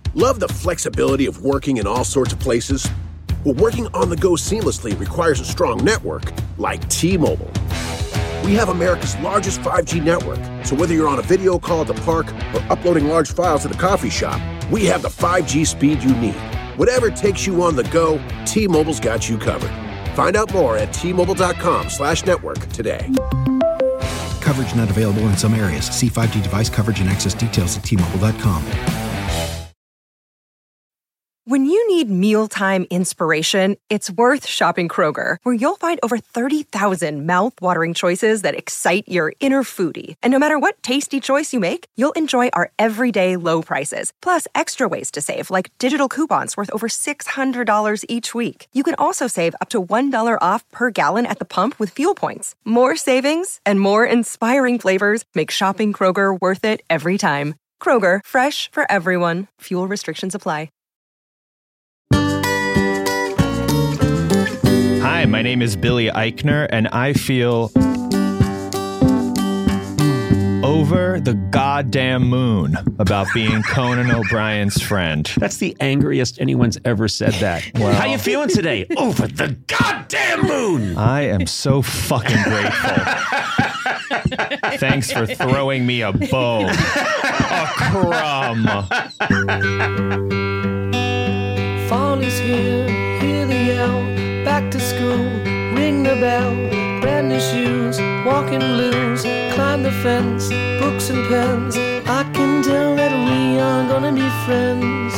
Love the flexibility of working in all sorts of places? Well, working on the go seamlessly requires a strong network like T-Mobile. We have America's largest 5G network, so whether you're on a video call at the park or uploading large files at the coffee shop, we have the 5G speed you need. Whatever takes you on the go, T-Mobile's got you covered. Find out more at T-Mobile.com/network today. Coverage not available in some areas. See 5G device coverage and access details at T-Mobile.com. When you need mealtime inspiration, it's worth shopping Kroger, where you'll find over 30,000 mouth-watering choices that excite your inner foodie. And no matter what tasty choice you make, you'll enjoy our everyday low prices, plus extra ways to save, like digital coupons worth over $600 each week. You can also save up to $1 off per gallon at the pump with fuel points. More savings and more inspiring flavors make shopping Kroger worth it every time. Kroger, fresh for everyone. Fuel restrictions apply. Hi, my name is Billy Eichner, and I feel over the goddamn moon about being Conan O'Brien's friend. That's the angriest anyone's ever said that. Well, how you feeling today? Over the goddamn moon! I am so fucking grateful. Thanks for throwing me a bone. A crumb. Fall is here, hear the yell. Back to school, ring the bell. Brand new shoes, walking blues. Climb the fence, books and pens. I can tell that we are gonna be friends.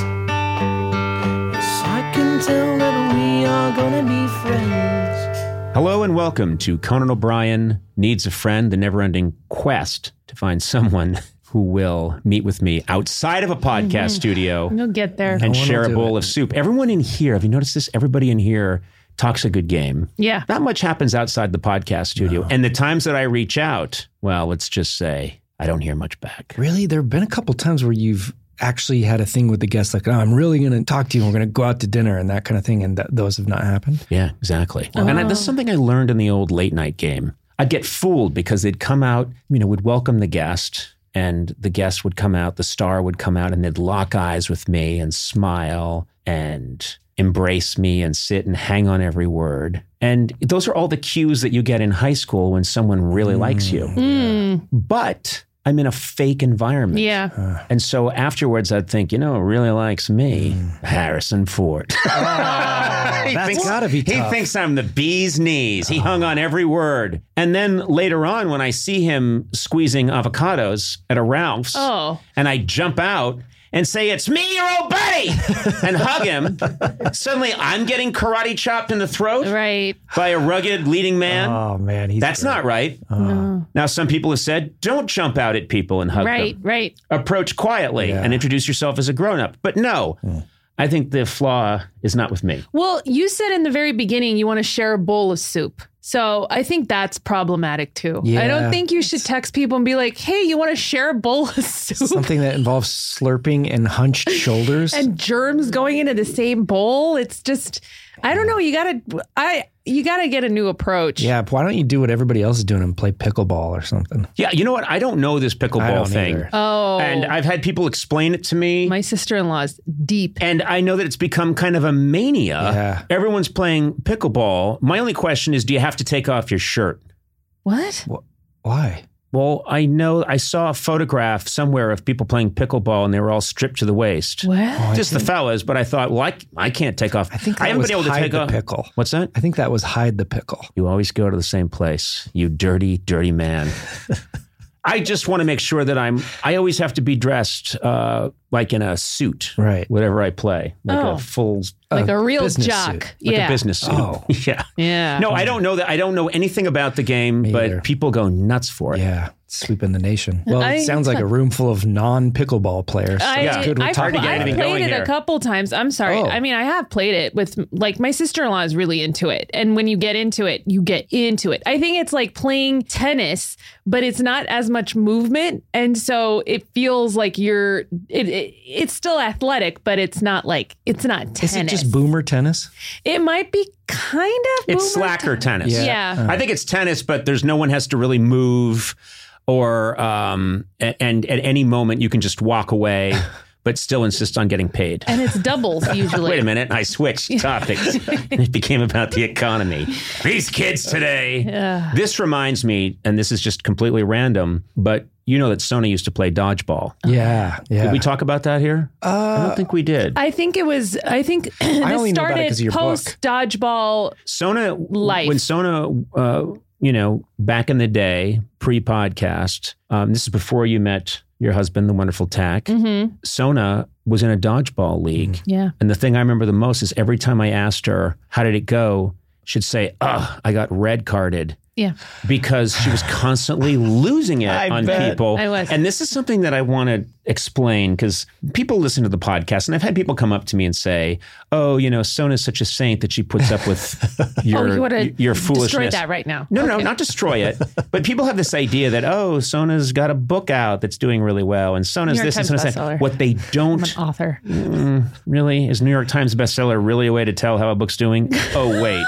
Yes, I can tell that we are gonna be friends. Hello and welcome to Conan O'Brien Needs a Friend, the never-ending quest to find someone who will meet with me outside of a podcast studio. You'll get there. And share a bowl of soup. Everyone in here, have you noticed this? Everybody in here talks a good game. Yeah. Not much happens outside the podcast studio. No. And the times that I reach out, well, let's just say I don't hear much back. Really? There have been a couple times where you've actually had a thing with the guests like, oh, I'm really going to talk to you. We're going to go out to dinner and that kind of thing. And those have not happened. Yeah, exactly. Oh. And this is something I learned in the old late night game. I'd get fooled because they'd come out, would welcome the guest. And the guest would come out, the star would come out, and they'd lock eyes with me and smile and embrace me and sit and hang on every word. And those are all the cues that you get in high school when someone really likes you. But I'm in a fake environment. Yeah. And so afterwards I'd think, who really likes me? Harrison Ford. That's gotta be tough. He thinks I'm the bee's knees. He hung on every word. And then later on when I see him squeezing avocados at a Ralph's and I jump out and say, it's me, your old buddy, and hug him, suddenly I'm getting karate chopped in the throat by a rugged leading man. Oh, man. That's not right. No. Now, some people have said, don't jump out at people and hug them. Right. Approach quietly and introduce yourself as a grown-up. But no, I think the flaw is not with me. Well, you said in the very beginning you want to share a bowl of soup. So I think that's problematic too. Yeah. I don't think you should text people and be like, hey, you want to share a bowl of soup? Something that involves slurping and hunched shoulders. And germs going into the same bowl. It's just, I don't know. You gotta get a new approach. Yeah. Why don't you do what everybody else is doing and play pickleball or something? Yeah. You know what? I don't know this pickleball thing. Either. Oh. And I've had people explain it to me. My sister-in-law is deep. And I know that it's become kind of a mania. Yeah. Everyone's playing pickleball. My only question is, do you have to take off your shirt? What? Why? Well, I saw a photograph somewhere of people playing pickleball and they were all stripped to the waist. What? Just the fellas, but I thought, well, I can't take off. I think that I haven't was been able to hide take the off. Pickle. What's that? I think that was hide the pickle. You always go to the same place, you dirty, dirty man. I just want to make sure that I always have to be dressed like in a suit, right? Whatever I play, like a full, like a real suit. jock, like a business suit. Oh, yeah. No, I don't know that. I don't know anything about the game, but people go nuts for it. Yeah, sweeping the nation. Well, it sounds like a room full of non-pickleball players. So I've played it a couple times. I'm sorry. Oh. I mean, I have played it with, like, my sister-in-law is really into it. And when you get into it, you get into it. I think it's like playing tennis, but it's not as much movement. And so it feels like it's still athletic, but it's not tennis. Is it just boomer tennis? It might be kind of boomer It's slacker tennis. Yeah. I think it's tennis, but no one has to really move or, and at any moment you can just walk away. but still insist on getting paid. And it's doubles usually. Wait a minute. I switched topics. It became about the economy. These kids today. This reminds me, and this is just completely random, but you know that Sona used to play dodgeball. Yeah. Did we talk about that here? I don't think we did. I think this only know about it 'cause of your post dodgeball Sona life. When Sona, back in the day, pre-podcast, this is before you met your husband, the wonderful Tack. Mm-hmm. Sona was in a dodgeball league. Yeah. And the thing I remember the most is every time I asked her, how did it go? She'd say, I got red carded. Yeah. Because she was constantly losing it on people. I was. And this is something that I want to explain because people listen to the podcast and I've had people come up to me and say, Sona's such a saint that she puts up with your foolishness. Destroy that right now. No, not destroy it. But people have this idea that, Sona's got a book out that's doing really well. And Sona's New York this and Times Sona's that. bestseller. What they don't... I'm an author. Really? Is New York Times bestseller really a way to tell how a book's doing? Oh, wait.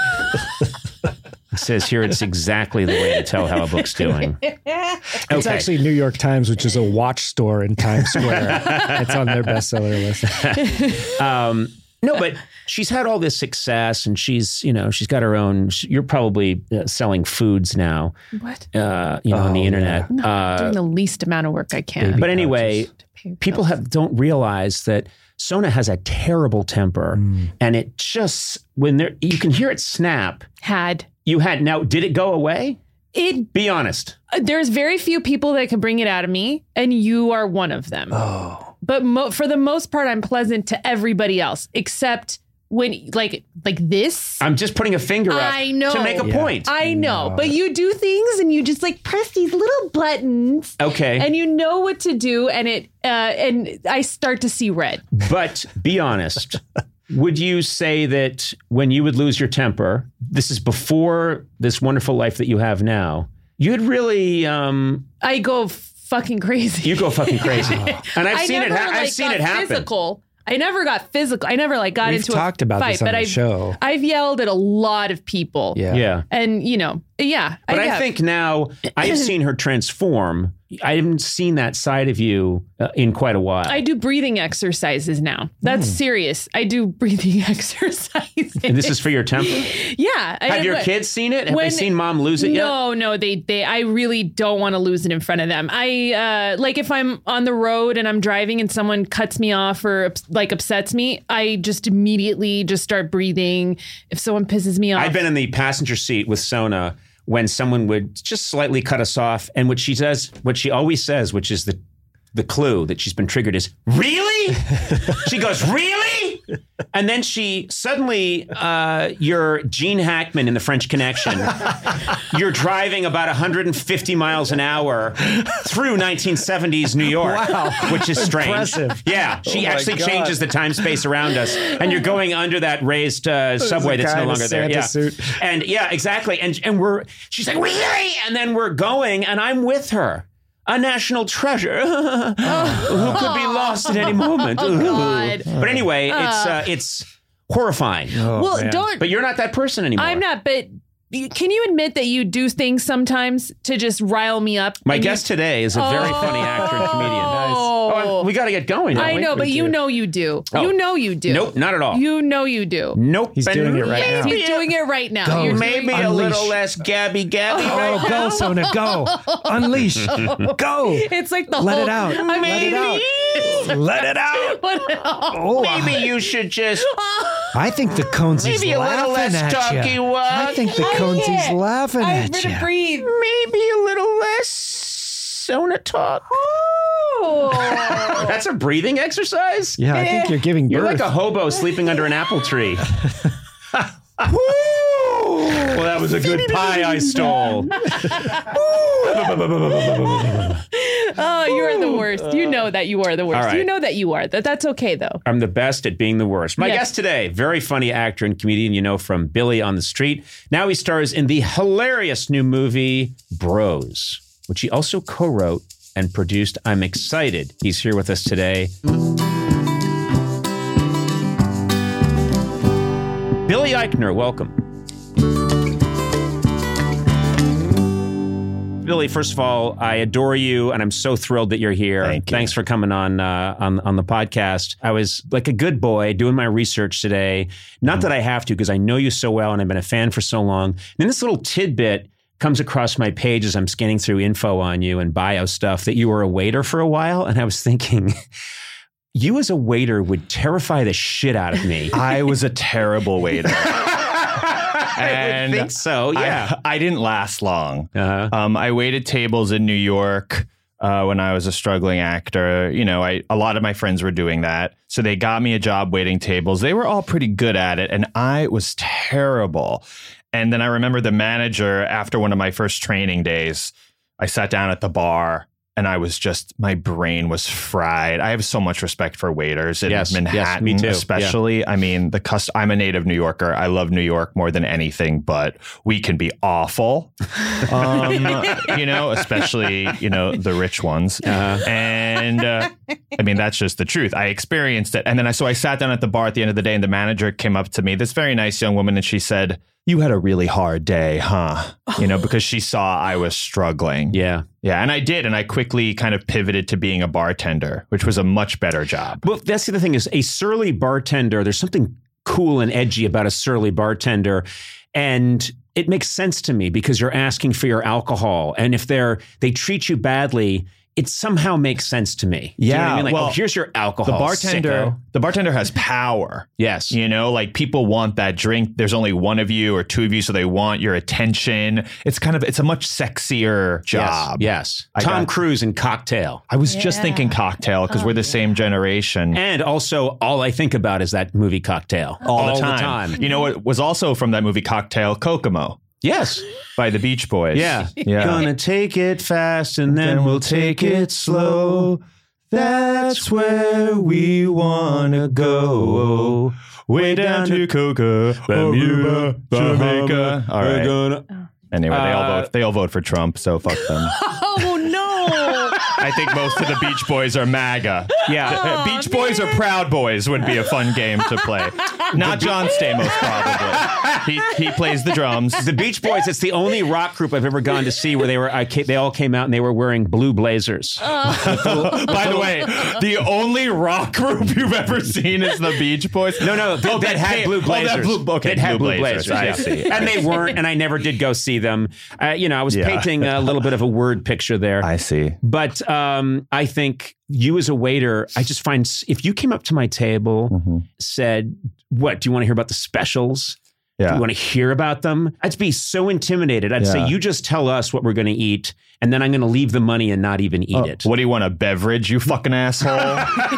It says here it's exactly the way to tell how a book's doing. It's actually New York Times, which is a watch store in Times Square. It's on their bestseller list. No, but she's had all this success and she's got her own, you're probably selling foods now. What? On the internet. I'm doing the least amount of work I can. But anyway, people don't realize that Sona has a terrible temper and it just, you can hear it snap. Now, did it go away? Be honest. There's very few people that can bring it out of me, and you are one of them. Oh. But for the most part, I'm pleasant to everybody else, except when, like this. I'm just putting a finger up to make a point. I know, but you do things, and you just press these little buttons. Okay. And you know what to do, and and I start to see red. But be honest. Would you say that when you would lose your temper, this is before this wonderful life that you have now, you'd really... I go fucking crazy. You go fucking crazy. And I've seen it happen. Physical. I never got physical. I never got We've into a talked about fight, this on but the show. I've yelled at a lot of people. Yeah. And, But I think now I've seen her transform. I haven't seen that side of you in quite a while. I do breathing exercises now. That's serious. I do breathing exercises. And this is for your temper? Yeah. Have your kids seen it? Have they seen mom lose it yet? No. They. I really don't want to lose it in front of them. I if I'm on the road and I'm driving and someone cuts me off or upsets me, I just immediately just start breathing. If someone pisses me off, I've been in the passenger seat with Sona when someone would just slightly cut us off, and what she always says, which is the clue that she's been triggered, is really? She goes, really? And then she suddenly, you're Gene Hackman in The French Connection. You're driving about 150 miles an hour through 1970s New York, which is strange. Impressive. Yeah, she actually changes the time space around us, and you're going under that raised subway that's no longer there. Santa Yeah, suit. and yeah, exactly. And she's like, really? And then we're going, and I'm with her. A national treasure who could be lost at any moment. Oh, God. But anyway, it's horrifying. But you're not that person anymore. I'm not. But can you admit that you do things sometimes to just rile me up? My guest today is a very funny actor and comedian. We got to get going. I know, but you know you do. Oh. You know you do. Nope, not at all. You know you do. Nope. He's doing it right now. He's doing it right now. Go. Maybe a Unleash. little less gabby right Oh, now. go, Sona, go. Unleash. Go. It's like the Let whole... it out. Let it out. Let it out. Oh, Maybe you should just... I think the Conesy's Maybe a little laughing less at talky you. walk. I think the Conesy's laughing I'm at going to you. breathe. Maybe a little less Sona talk. That's a breathing exercise? Yeah, I think you're giving birth. You're like a hobo sleeping under an apple tree. Well, that was a good pie I stole. Oh, you are the worst. You know that you are the worst. All right. You know that you are. That's okay, though. I'm the best at being the worst. My Yes. guest today, very funny actor and comedian you know from Billy on the Street. Now he stars in the hilarious new movie Bros, which he also co-wrote and produced. I'm excited he's here with us today. Billy Eichner, welcome. Billy, first of all, I adore you, and I'm so thrilled that you're here. Thank you. Thanks for coming on the podcast. I was like a good boy doing my research today. Not that I have to, because I know you so well, and I've been a fan for so long. And then this little tidbit comes across my page as I'm scanning through info on you and bio stuff that you were a waiter for a while, and I was thinking, you as a waiter would terrify the shit out of me. I was a terrible waiter. I would think so, yeah. I didn't last long. Uh-huh. I waited tables in New York when I was a struggling actor. You know, a lot of my friends were doing that. So they got me a job waiting tables. They were all pretty good at it, and I was terrible. And then I remember the manager, after one of my first training days, I sat down at the bar, and I was just, my brain was fried. I have so much respect for waiters in Manhattan, me too. especially. Yeah. I mean, I'm a native New Yorker. I love New York more than anything, but we can be awful, you know, especially, you know, the rich ones. And I mean, that's just the truth. I experienced it. And then so I sat down at the bar at the end of the day, and the manager came up to me, this very nice young woman, and she said, "You had a really hard day, huh?" You know, because she saw I was struggling. Yeah. Yeah. And I did. And I quickly kind of pivoted to being a bartender, which was a much better job. Well, that's the other thing is a surly bartender. There's something cool and edgy about a surly bartender. And it makes sense to me because you're asking for your alcohol. And if they treat you badly, it somehow makes sense to me. Do you know what I mean? Like, well, oh, here's your alcohol. The bartender has power. Yes. You know, like people want that drink. There's only one of you or two of you, so they want your attention. It's a much sexier job. Yes. Tom Cruise in Cocktail. I was just thinking Cocktail because we're the same generation. And also, all I think about is that movie Cocktail. All the time. You know what was also from that movie Cocktail? Kokomo. Yes. By the Beach Boys. Yeah. Yeah. Gonna take it fast and then we'll take it slow. That's where we wanna go. Way down to Coca, Bermuda, Jamaica. All right. Anyway, they all vote for Trump, so fuck them. Oh, no. I think most of the Beach Boys are MAGA. Yeah. Beach Boys or Proud Boys would be a fun game to play. Not John Stamos, probably. He plays the drums. The Beach Boys, it's the only rock group I've ever gone to see where they all came out and they were wearing blue blazers. By the way, the only rock group you've ever seen is the Beach Boys? No, that had blue blazers. That had blue blazers. I see. And they weren't, and I never did go see them. I was painting a little bit of a word picture there. I see. But I think you as a waiter, I just find if you came up to my table, said, "What, do you want to hear about the specials? Yeah. Do you want to hear about them?" I'd be so intimidated. I'd say, "You just tell us what we're going to eat, and then I'm going to leave the money and not even eat it." What do you want, a beverage, you fucking asshole?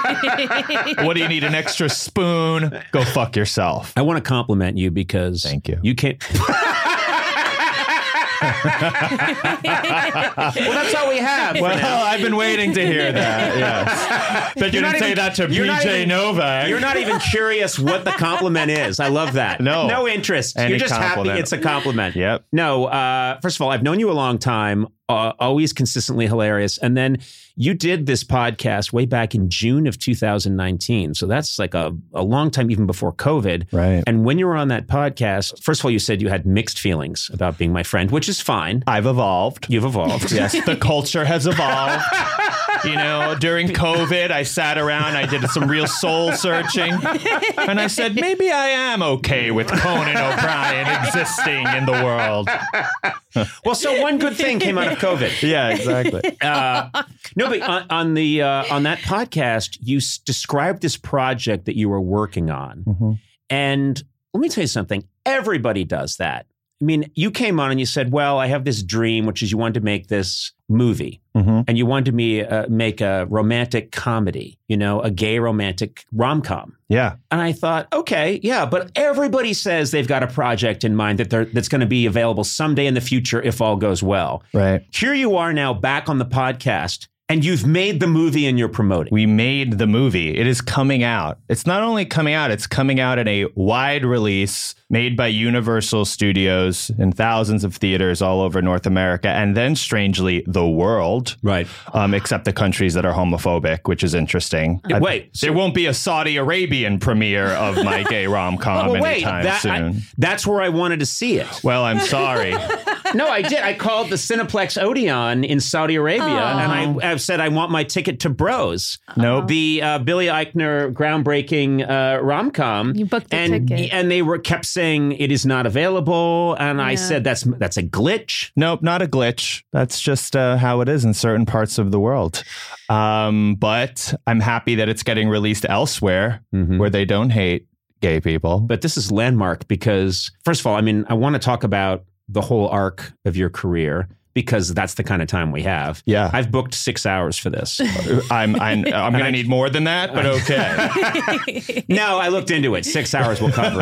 What do you need, an extra spoon? Go fuck yourself. I want to compliment you because thank you. You can't. Well, that's all we have. Well, I've been waiting to hear that. Yes. But you didn't say that to BJ Novak. You're not even curious what the compliment is. I love that. No interest. You're just happy it's a compliment. Yep. No, first of all, I've known you a long time. Always consistently hilarious. And then you did this podcast way back in June of 2019. So that's like a long time, even before COVID. Right. And when you were on that podcast, first of all, you said you had mixed feelings about being my friend, which is fine. I've evolved. You've evolved. Yes. The culture has evolved. You know, during COVID, I sat around, I did some real soul searching. And I said, maybe I am okay with Conan O'Brien existing in the world. Well, so one good thing came out of COVID. Yeah, exactly. No, but on that podcast, you described this project that you were working on. And let me tell you something. Everybody does that. I mean, you came on and you said, well, I have this dream, which is you wanted to make this movie. And you wanted me make a romantic comedy, a gay romantic rom-com. Yeah. And I thought, okay, yeah, but everybody says they've got a project in mind that's going to be available someday in the future if all goes well. Right. Here you are now back on the podcast. And you've made the movie and you're promoting. We made the movie. It is coming out. It's not only coming out, it's coming out in a wide release made by Universal Studios in thousands of theaters all over North America. And then, strangely, the world. Right. Except the countries that are homophobic, which is interesting. There won't be a Saudi Arabian premiere of my gay rom-com anytime soon. That's where I wanted to see it. Well, I'm sorry. No, I did. I called the Cineplex Odeon in Saudi Arabia, and I said I want my ticket to Bros. Nope. The Billy Eichner groundbreaking rom-com. You booked the ticket. And they kept saying it is not available, and I said that's a glitch. Nope, not a glitch. That's just how it is in certain parts of the world. But I'm happy that it's getting released elsewhere where they don't hate gay people. But this is landmark because, first of all, I mean, I want to talk about the whole arc of your career because that's the kind of time we have. Yeah. I've booked 6 hours for this. I'm going to need more than that, but okay. No, I looked into it. 6 hours will cover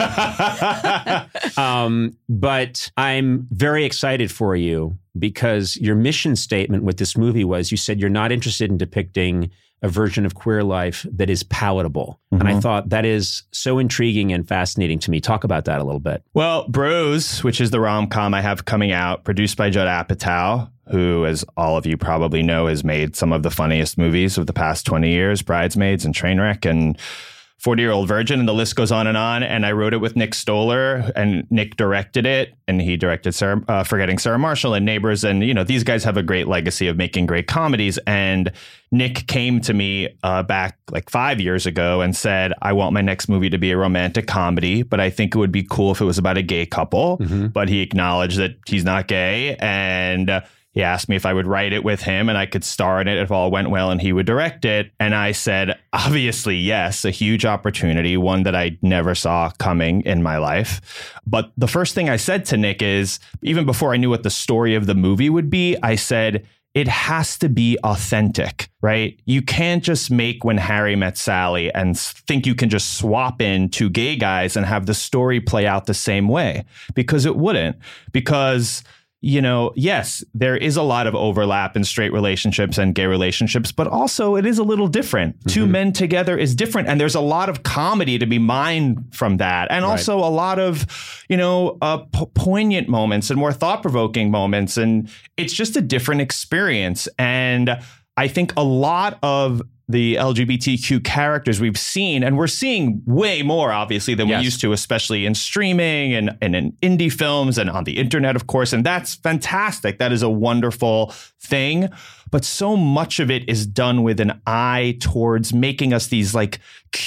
it. But I'm very excited for you because your mission statement with this movie was you said you're not interested in depicting a version of queer life that is palatable. And I thought that is so intriguing and fascinating to me. Talk about that a little bit. Well, Bros, which is the rom-com I have coming out, produced by Judd Apatow, who, as all of you probably know, has made some of the funniest movies of the past 20 years, Bridesmaids and Trainwreck and 40-Year-Old Virgin, and the list goes on. And I wrote it with Nick Stoller, and Nick directed it, and he directed Forgetting Sarah Marshall and Neighbors. And, you know, these guys have a great legacy of making great comedies. And Nick came to me back like 5 years ago and said, I want my next movie to be a romantic comedy, but I think it would be cool if it was about a gay couple. But he acknowledged that he's not gay, and he asked me if I would write it with him and I could star in it if all went well and he would direct it. And I said, obviously, yes, a huge opportunity, one that I never saw coming in my life. But the first thing I said to Nick is, even before I knew what the story of the movie would be, I said, it has to be authentic, right? You can't just make When Harry Met Sally and think you can just swap in two gay guys and have the story play out the same way, because it wouldn't. Because, you know, yes, there is a lot of overlap in straight relationships and gay relationships, but also it is a little different. Two men together is different. And there's a lot of comedy to be mined from that. And also a lot of, you know, poignant moments and more thought-provoking moments. And it's just a different experience. And I think a lot of the LGBTQ characters we've seen, and we're seeing way more, obviously, than we used to, especially in streaming and in indie films and on the internet, of course. And that's fantastic. That is a wonderful thing. But so much of it is done with an eye towards making us these like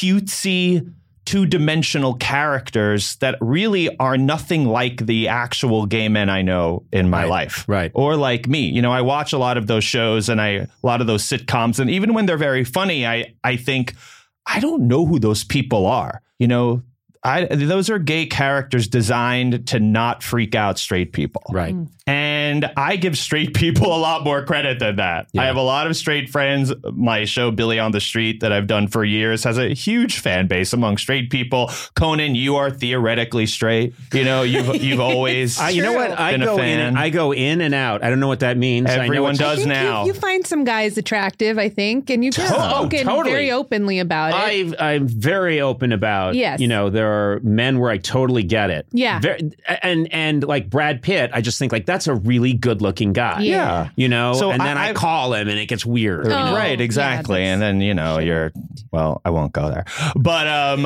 cutesy, two-dimensional characters that really are nothing like the actual gay men I know in my life. Right. Or like me. You know, I watch a lot of those shows and a lot of those sitcoms. And even when they're very funny, I think, I don't know who those people are. You know, those are gay characters designed to not freak out straight people. Right. And I give straight people a lot more credit than that. Yeah. I have a lot of straight friends. My show, Billy on the Street, that I've done for years, has a huge fan base among straight people. Conan, you are theoretically straight. You know, you've always you know what? I go in and out. I don't know what that means. Everyone does now. You find some guys attractive, I think, and you've spoken very openly about it. I'm very open about. Yes. You know, there are men where I totally get it. Yeah. And like Brad Pitt, I just think like that's a really good looking guy. Yeah. You know, so and then I call him and it gets weird. You know? Right, exactly. And then, you know, well, I won't go there. But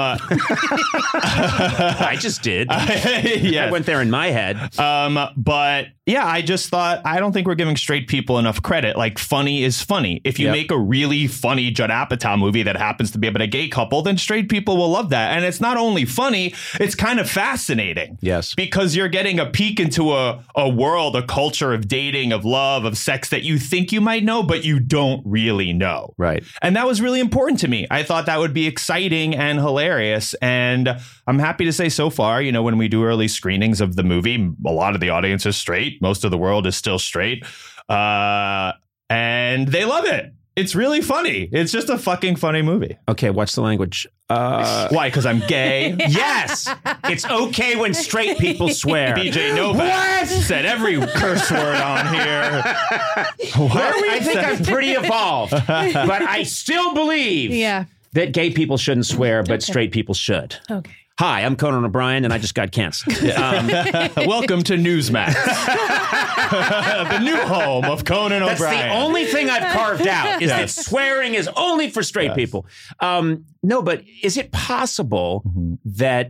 I just did. I went there in my head. But yeah, I just thought, I don't think we're giving straight people enough credit. Like, funny is funny. If you make a really funny Judd Apatow movie that happens to be about a gay couple, then straight people will love that. And it's not only funny, it's kind of fascinating. Yes. Because you're getting a peek into a world, a culture of dating, of love, of sex that you think you might know, but you don't really know. Right. And that was really important to me. I thought that would be exciting and hilarious. And I'm happy to say so far, you know, when we do early screenings of the movie, a lot of the audience is straight. Most of the world is still straight. And they love it. It's really funny. It's just a fucking funny movie. Okay, what's the language? Why? Because I'm gay? Yes! It's okay when straight people swear. BJ Novak said every curse word on here. I think I'm pretty evolved, but I still believe that gay people shouldn't swear, but straight people should. Okay. Hi, I'm Conan O'Brien, and I just got canceled. Welcome to Newsmax, the new home of Conan O'Brien. That's the only thing I've carved out, is that swearing is only for straight people. No, but is it possible that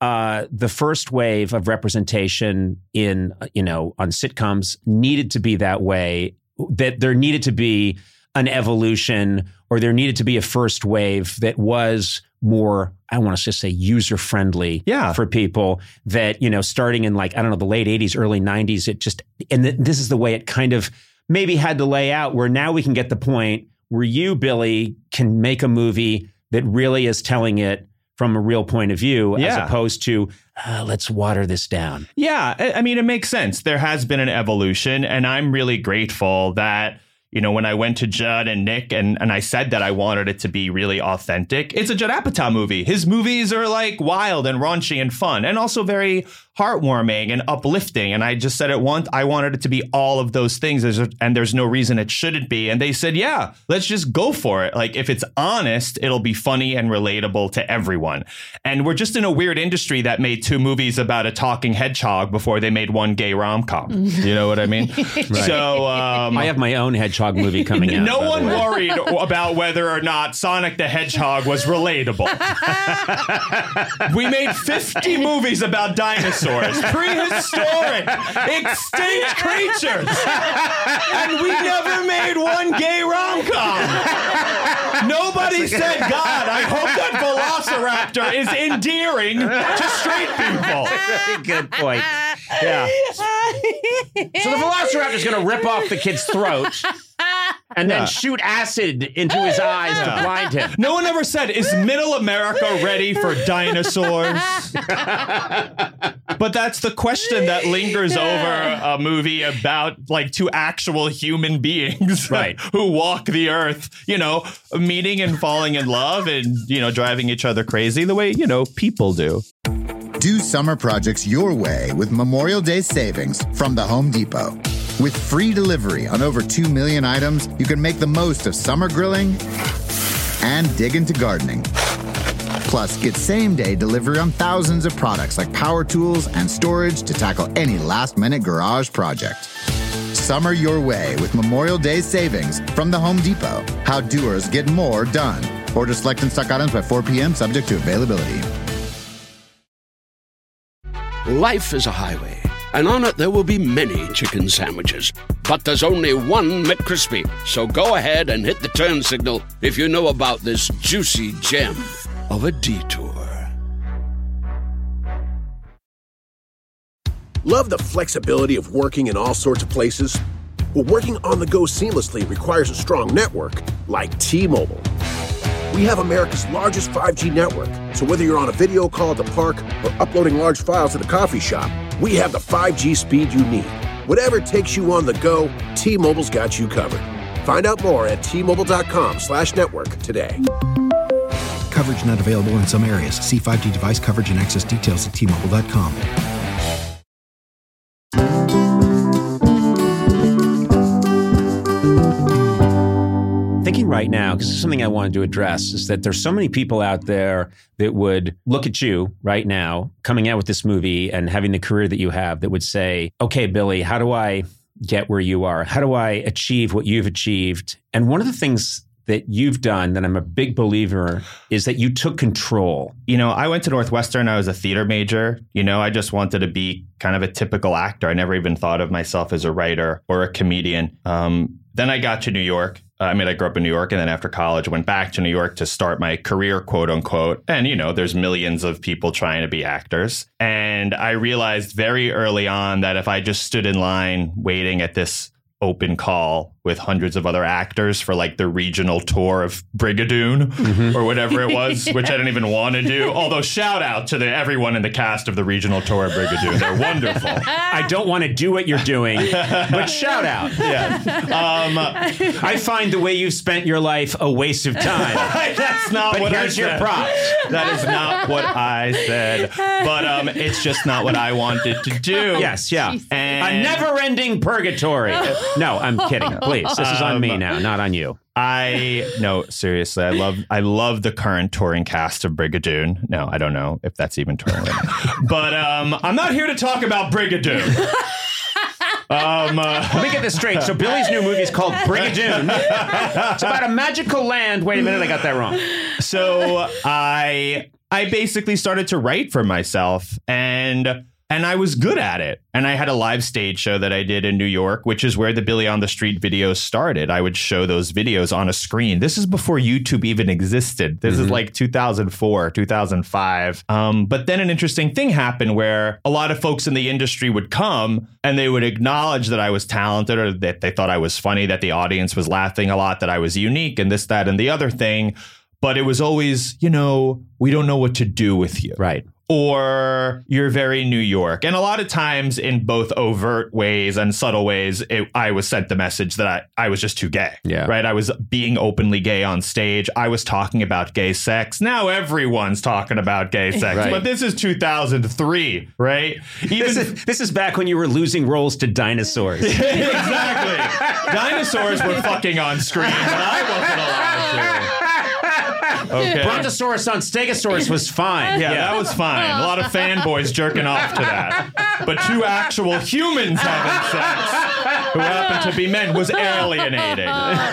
the first wave of representation in, on sitcoms needed to be that way, that there needed to be an evolution, or there needed to be a first wave that was more, I want to just say, user-friendly for people, that, starting in the late 80s, early 90s, this is the way it kind of maybe had to lay out, where now we can get the point where you, Billy, can make a movie that really is telling it from a real point of view, as opposed to, let's water this down. Yeah, I mean, it makes sense. There has been an evolution, and I'm really grateful that, when I went to Judd and Nick and I said that I wanted it to be really authentic, it's a Judd Apatow movie. His movies are like wild and raunchy and fun, and also very heartwarming and uplifting. And I just said it once, I wanted it to be all of those things, and there's no reason it shouldn't be. And they said, yeah, let's just go for it. Like, if it's honest, it'll be funny and relatable to everyone. And we're just in a weird industry that made 2 movies about a talking hedgehog before they made 1 gay rom-com. You know what I mean? Right. So I have my own hedgehog movie coming out. No one worried about whether or not Sonic the Hedgehog was relatable. We made 50 movies about dinosaurs. Prehistoric, extinct creatures. And we never made 1 gay rom-com. Nobody said, God, I hope that Velociraptor is endearing to straight people. Very good point. Yeah. So the Velociraptor is going to rip off the kid's throat and then shoot acid into his eyes to blind him. No one ever said, is middle America ready for dinosaurs? But that's the question that lingers over a movie about 2 actual human beings, right, who walk the earth, meeting and falling in love and, driving each other crazy the way, people do. Do summer projects your way with Memorial Day savings from the Home Depot. With free delivery on over 2 million items, you can make the most of summer grilling and dig into gardening. Plus, get same-day delivery on thousands of products like power tools and storage to tackle any last-minute garage project. Summer your way with Memorial Day savings from the Home Depot. How doers get more done. Order select and stock items by 4 p.m. subject to availability. Life is a highway, and on it there will be many chicken sandwiches. But there's only one McCrispy. So go ahead and hit the turn signal if you know about this juicy gem of a detour. Love the flexibility of working in all sorts of places? Well, working on the go seamlessly requires a strong network like T-Mobile. We have America's largest 5G network, so whether you're on a video call at the park or uploading large files at a coffee shop, we have the 5G speed you need. Whatever takes you on the go, T-Mobile's got you covered. Find out more at T-Mobile.com/network today. Coverage not available in some areas. See 5G device coverage and access details at T-Mobile.com. Thinking right now, because it's something I wanted to address, is that there's so many people out there that would look at you right now, coming out with this movie and having the career that you have, that would say, okay, Billy, how do I get where you are? How do I achieve what you've achieved? And one of the things that you've done that I'm a big believer is that you took control. I went to Northwestern. I was a theater major. I just wanted to be kind of a typical actor. I never even thought of myself as a writer or a comedian. Then I got to New York. I grew up in New York, and then after college, went back to New York to start my career, quote unquote. And, there's millions of people trying to be actors. And I realized very early on that if I just stood in line waiting at this open call with hundreds of other actors for the regional tour of Brigadoon or whatever it was, which I didn't even want to do. Although shout out to everyone in the cast of the regional tour of Brigadoon. They're wonderful. I don't want to do what you're doing, but shout out. Yeah. I find the way you've spent your life a waste of time. That's not but what I here's said. your props. That is not what I said. But it's just not what I wanted to do. Yes, yeah. And a never-ending purgatory. No, I'm kidding. Please, this is on me now, not on you. No, seriously, I love the current touring cast of Brigadoon. No, I don't know if that's even touring. But I'm not here to talk about Brigadoon. Let me get this straight. So Billy's new movie is called Brigadoon. It's about a magical land. Wait a minute, I got that wrong. So I I basically started to write for myself, and I was good at it. And I had a live stage show that I did in New York, which is where the Billy on the Street videos started. I would show those videos on a screen. This is before YouTube even existed. This is like 2004, 2005. But then an interesting thing happened where a lot of folks in the industry would come and they would acknowledge that I was talented, or that they thought I was funny, that the audience was laughing a lot, that I was unique, and this, that, and the other thing. But it was always, we don't know what to do with you. Right. Or you're very New York. And a lot of times in both overt ways and subtle ways, I was sent the message that I was just too gay. Yeah. Right. I was being openly gay on stage. I was talking about gay sex. Now everyone's talking about gay sex. Right. But this is 2003. Right. This is back when you were losing roles to dinosaurs. Exactly. Dinosaurs were fucking on screen, but I wasn't allowed to. Okay. Brontosaurus on Stegosaurus was fine. Yeah, that was fine. A lot of fanboys jerking off to that. But two actual humans having sex who happen to be men was alienating.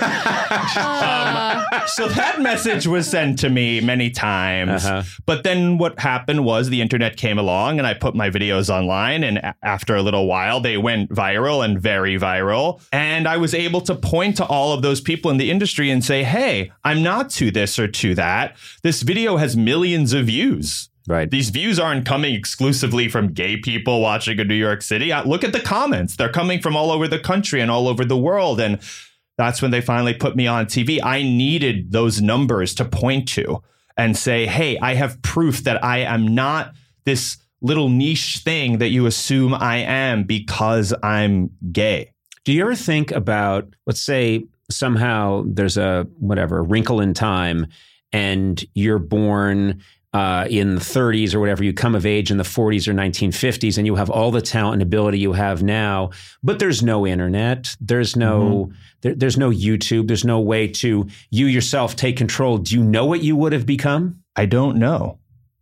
So that message was sent to me many times. But then what happened was the internet came along and I put my videos online. And after a little while, they went viral and very viral. And I was able to point to all of those people in the industry and say, hey, I'm not to this or to that. This video has millions of views. Right. These views aren't coming exclusively from gay people watching in New York City. Look at the comments. They're coming from all over the country and all over the world. And that's when they finally put me on TV. I needed those numbers to point to and say, hey, I have proof that I am not this little niche thing that you assume I am because I'm gay. Do you ever think about, let's say, somehow there's a wrinkle in time and you're born in the 30s or whatever, you come of age in the 40s or 1950s, and you have all the talent and ability you have now, but there's no internet, there's no there's no YouTube, there's no way to you yourself take control. Do you know what you would have become? I don't know.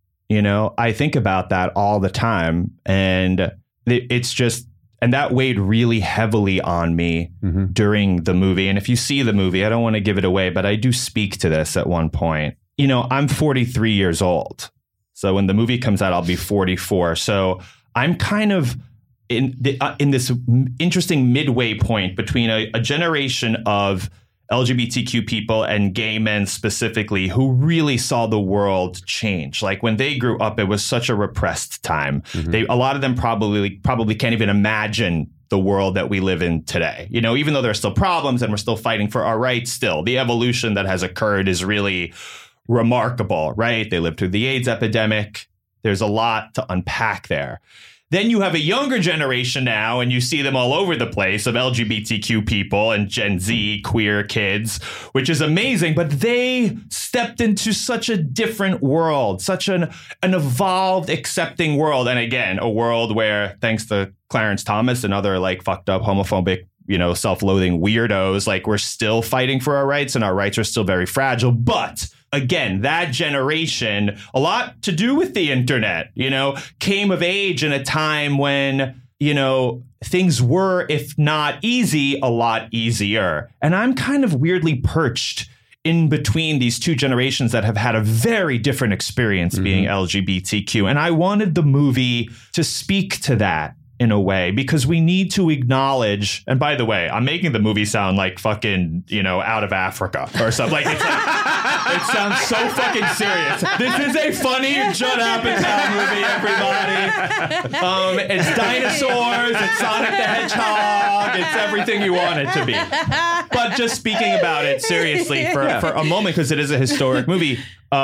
I think about that all the time, and it's just, and that weighed really heavily on me during the movie. And if you see the movie, I don't want to give it away, but I do speak to this at one point. I'm 43 years old. So when the movie comes out, I'll be 44. So I'm kind of in this interesting midway point between a generation of LGBTQ people and gay men specifically who really saw the world change. Like when they grew up, it was such a repressed time. A lot of them probably can't even imagine the world that we live in today. Even though there are still problems and we're still fighting for our rights, still the evolution that has occurred is really remarkable, right? They lived through the AIDS epidemic. There's a lot to unpack there. Then you have a younger generation now, and you see them all over the place of LGBTQ people and Gen Z queer kids, which is amazing. But they stepped into such a different world, such an evolved, accepting world. And again, a world where, thanks to Clarence Thomas and other fucked up homophobic, self-loathing weirdos, we're still fighting for our rights, and our rights are still very fragile. But again, that generation, a lot to do with the internet, came of age in a time when, things were, if not easy, a lot easier. And I'm kind of weirdly perched in between these two generations that have had a very different experience being LGBTQ. And I wanted the movie to speak to that in a way, because we need to acknowledge, and by the way, I'm making the movie sound like fucking, out of Africa or something. It sounds so fucking serious. This is a funny Judd Apatow movie, everybody. It's dinosaurs, it's Sonic the Hedgehog, it's everything you want it to be. But just speaking about it seriously for a moment, because it is a historic movie,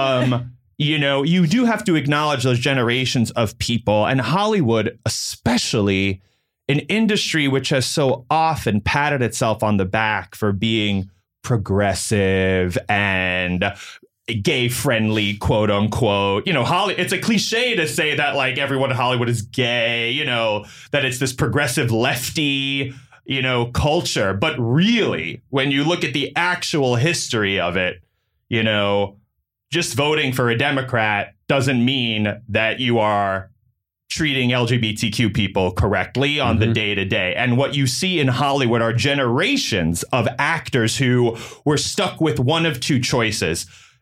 you do have to acknowledge those generations of people, and Hollywood, especially an industry which has so often patted itself on the back for being progressive and gay friendly, quote unquote. It's a cliche to say that everyone in Hollywood is gay, that it's this progressive lefty, culture. But really, when you look at the actual history of it, just voting for a Democrat doesn't mean that you are treating LGBTQ people correctly on the day to day. And what you see in Hollywood are generations of actors who were stuck with one of two choices.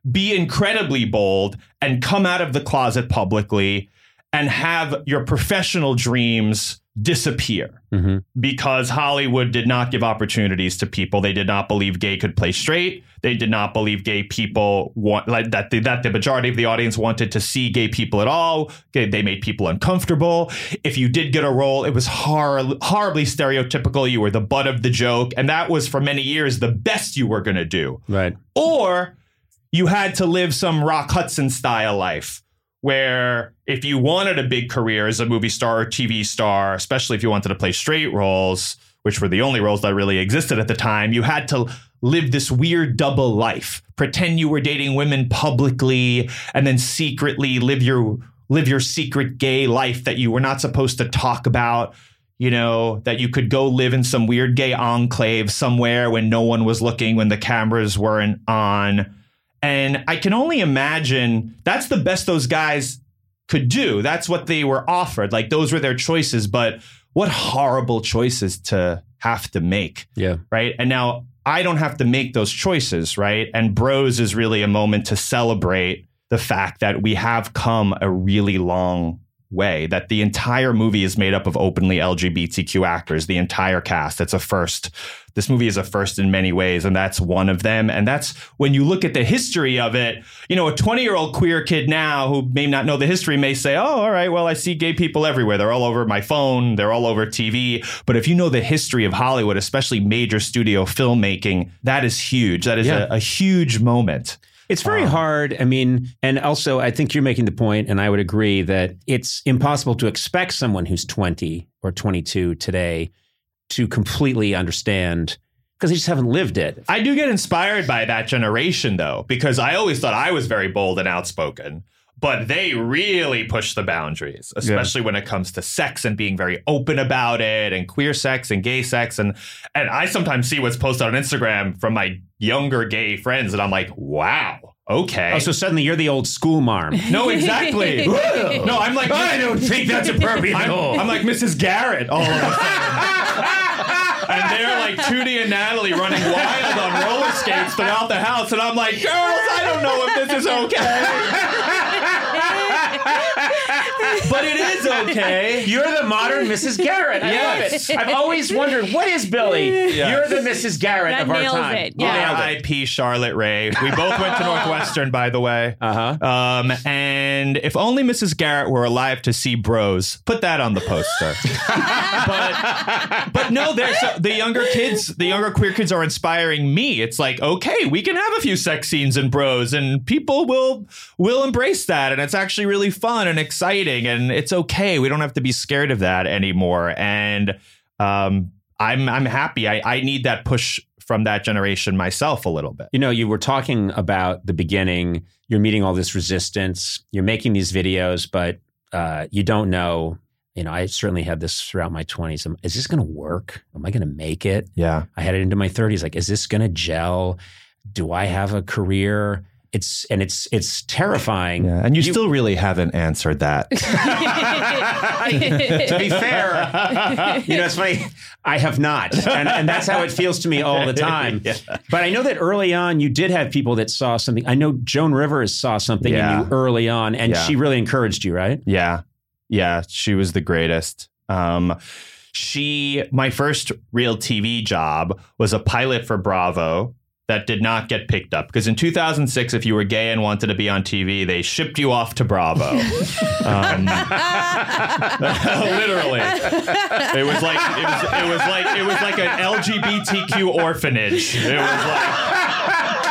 be incredibly bold and come out of the closet publicly and have your professional dreams disappear because Hollywood did not give opportunities to people. They did not believe gay could play straight. They did not believe gay people that the majority of the audience wanted to see gay people at all. They made people uncomfortable. If you did get a role, it was horribly stereotypical. You were the butt of the joke. And that was for many years the best you were going to do. Right. Or you had to live some Rock Hudson style life, where if you wanted a big career as a movie star or TV star, especially if you wanted to play straight roles, which were the only roles that really existed at the time, you had to live this weird double life, pretend you were dating women publicly, and then secretly live your secret gay life that you were not supposed to talk about, you know, that you could go live in some weird gay enclave somewhere when no one was looking, when the cameras weren't on. And I can only imagine that's the best those guys could do. That's what they were offered. Like, those were their choices. But what horrible choices to have to make. Yeah. Right. And now I don't have to make those choices. Right. And Bros is really a moment to celebrate the fact that we have come a really long way, that the entire movie is made up of openly LGBTQ actors, the entire cast. It's a first. This movie is a first in many ways, and that's one of them. And that's when you look at the history of it, you know, a 20-year-old queer kid now who may not know the history may say, oh, all right, well, I see gay people everywhere. They're all over my phone. They're all over TV. But if you know the history of Hollywood, especially major studio filmmaking, that is huge. That is a huge moment. It's very hard. I mean, and also I think you're making the point, and I would agree, that it's impossible to expect someone who's 20 or 22 today to completely understand, because they just haven't lived it. I do get inspired by that generation, though, because I always thought I was very bold and outspoken. But they really push the boundaries, especially when it comes to sex and being very open about it, and queer sex and gay sex. And I sometimes see what's posted on Instagram from my younger gay friends, and I'm like, wow, okay. Oh, so suddenly you're the old school marm. No, exactly. No, I'm like, I don't think that's appropriate at all. I'm like Mrs. Garrett all of a sudden. And they're like Tootie and Natalie running wild on roller skates throughout the house. And I'm like, girls, I don't know if this is okay. But it is okay. You're the modern Mrs. Garrett. I love it. I've always wondered, what is Billy? Yeah. You're the Mrs. Garrett of our time. It. Yeah. R.I.P. Charlotte Ray. We both went to Northwestern, by the way. And if only Mrs. Garrett were alive to see Bros, put that on the poster. but no, there's the younger kids, the younger queer kids are inspiring me. It's like, okay, we can have a few sex scenes in Bros, and people will embrace that, and it's actually really fun and exciting, and it's okay. We don't have to be scared of that anymore. And I'm happy. I need that push from that generation myself a little bit. You know, you were talking about the beginning. You're meeting all this resistance. You're making these videos, but you don't know. You know, I certainly had this throughout my 20s. Is this going to work? Am I going to make it? Yeah. I had it into my 30s. Like, is this going to gel? Do I have a career? It's terrifying. Yeah, and you still really haven't answered that. To be fair, you know, it's funny. I have not. And that's how it feels to me all the time. Yeah. But I know that early on, you did have people that saw something. I know Joan Rivers saw something in you early on, and she really encouraged you, right? Yeah. Yeah, she was the greatest. My first real TV job was a pilot for Bravo that did not get picked up, because in 2006, if you were gay and wanted to be on TV, they shipped you off to Bravo. Literally, it was like an LGBTQ orphanage. It was like,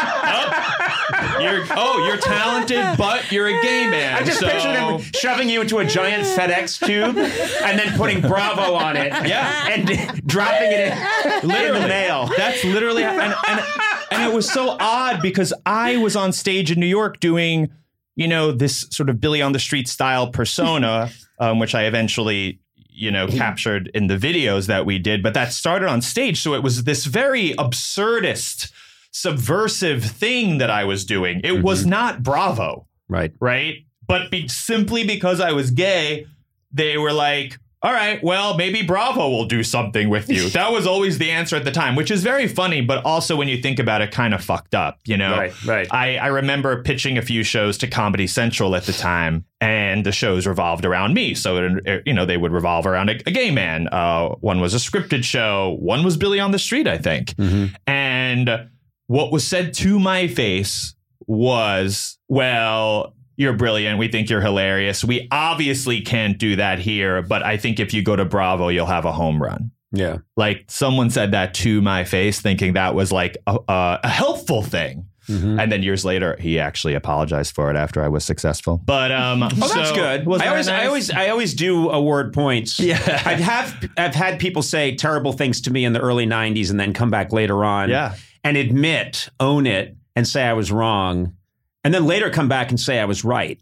you're talented, but you're a gay man. I just picture them shoving you into a giant FedEx tube and then putting Bravo on it. Yeah. And dropping it in the mail. That's literally, and it was so odd because I was on stage in New York doing, you know, this sort of Billy on the Street style persona, which I eventually, you know, captured in the videos that we did. But that started on stage. So it was this very absurdist, subversive thing that I was doing. It was not Bravo. Right. Right. But simply because I was gay, they were like, all right, well, maybe Bravo will do something with you. That was always the answer at the time, which is very funny, but also when you think about it, kind of fucked up, you know? Right. I remember pitching a few shows to Comedy Central at the time, and the shows revolved around me. So, they would revolve around a gay man. One was a scripted show. One was Billy on the Street, I think. Mm-hmm. And what was said to my face was, well, you're brilliant. We think you're hilarious. We obviously can't do that here, but I think if you go to Bravo, you'll have a home run. Yeah. Like someone said that to my face, thinking that was like a helpful thing. Mm-hmm. And then years later, he actually apologized for it after I was successful. But that's good. I always do award points. Yeah. I've had people say terrible things to me in the early 90s and then come back later on and own it, and say I was wrong. And then later come back and say I was right.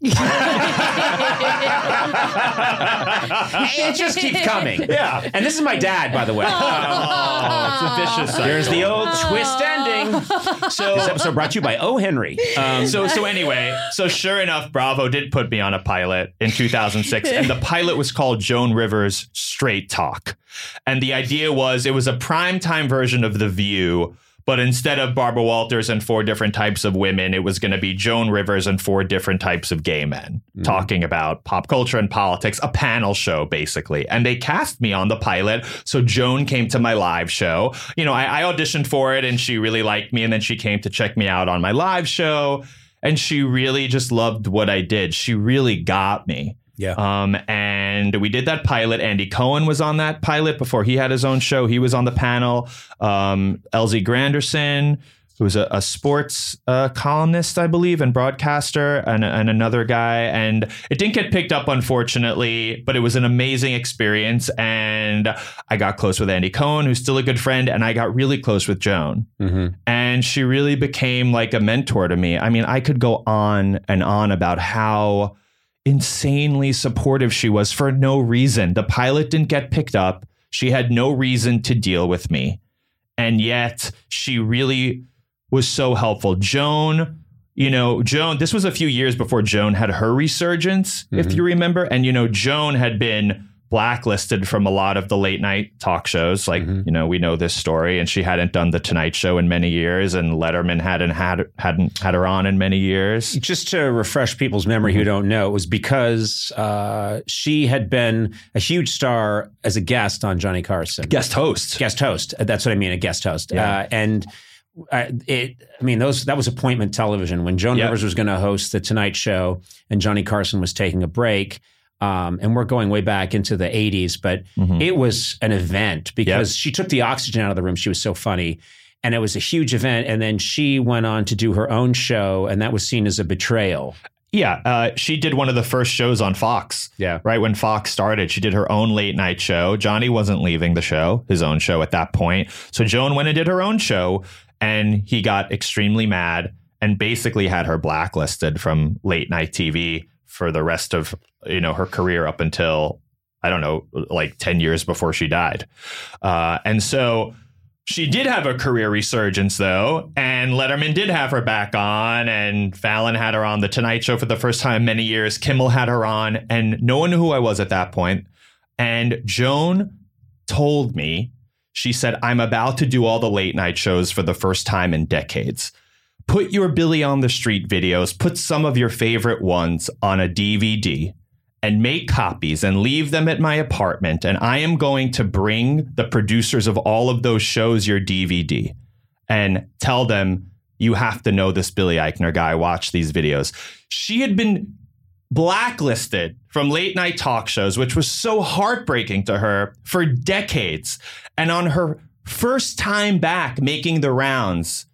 It just keeps coming. Yeah. And this is my dad, by the way. It's a vicious cycle. There's the old twist ending. So this episode brought to you by O. Henry. So sure enough, Bravo did put me on a pilot in 2006. And the pilot was called Joan Rivers Straight Talk. And the idea was it was a primetime version of The View. But instead of Barbara Walters and 4 different types of women, it was going to be Joan Rivers and 4 different types of gay men talking about pop culture and politics, a panel show, basically. And they cast me on the pilot. So Joan came to my live show. You know, I auditioned for it and she really liked me. And then she came to check me out on my live show. And she really just loved what I did. She really got me. Yeah. And we did that pilot. Andy Cohen was on that pilot before he had his own show. He was on the panel. Elsie Granderson, who was a sports columnist, I believe, and broadcaster, and another guy. And it didn't get picked up, unfortunately, but it was an amazing experience. And I got close with Andy Cohen, who's still a good friend. And I got really close with Joan. Mm-hmm. And she really became like a mentor to me. I mean, I could go on and on about how insanely supportive she was for no reason. The pilot didn't get picked up. She had no reason to deal with me. And yet she really was so helpful. Joan, this was a few years before Joan had her resurgence, if you remember. And, Joan had been blacklisted from a lot of the late night talk shows. Like, we know this story, and she hadn't done The Tonight Show in many years, and Letterman hadn't had her on in many years. Just to refresh people's memory who don't know, it was because she had been a huge star as a guest on Johnny Carson. Guest host. That's what I mean, a guest host. Yeah. That was appointment television when Joan Rivers was going to host The Tonight Show and Johnny Carson was taking a break. And we're going way back into the 80s, but it was an event because she took the oxygen out of the room. She was so funny. And it was a huge event. And then she went on to do her own show, and that was seen as a betrayal. Yeah. She did one of the first shows on Fox. Yeah. Right when Fox started, she did her own late night show. Johnny wasn't leaving the show, his own show at that point. So Joan went and did her own show, and he got extremely mad and basically had her blacklisted from late night TV for the rest of her career up until, I don't know, like 10 years before she died. And so she did have a career resurgence, though, and Letterman did have her back on, and Fallon had her on The Tonight Show for the first time in many years. Kimmel had her on, and no one knew who I was at that point. And Joan told me, she said, I'm about to do all the late night shows for the first time in decades. Put your Billy on the Street videos, put some of your favorite ones on a DVD and make copies and leave them at my apartment. And I am going to bring the producers of all of those shows your DVD and tell them, you have to know this Billy Eichner guy. Watch these videos. She had been blacklisted from late night talk shows, which was so heartbreaking to her for decades. And on her first time back making the rounds,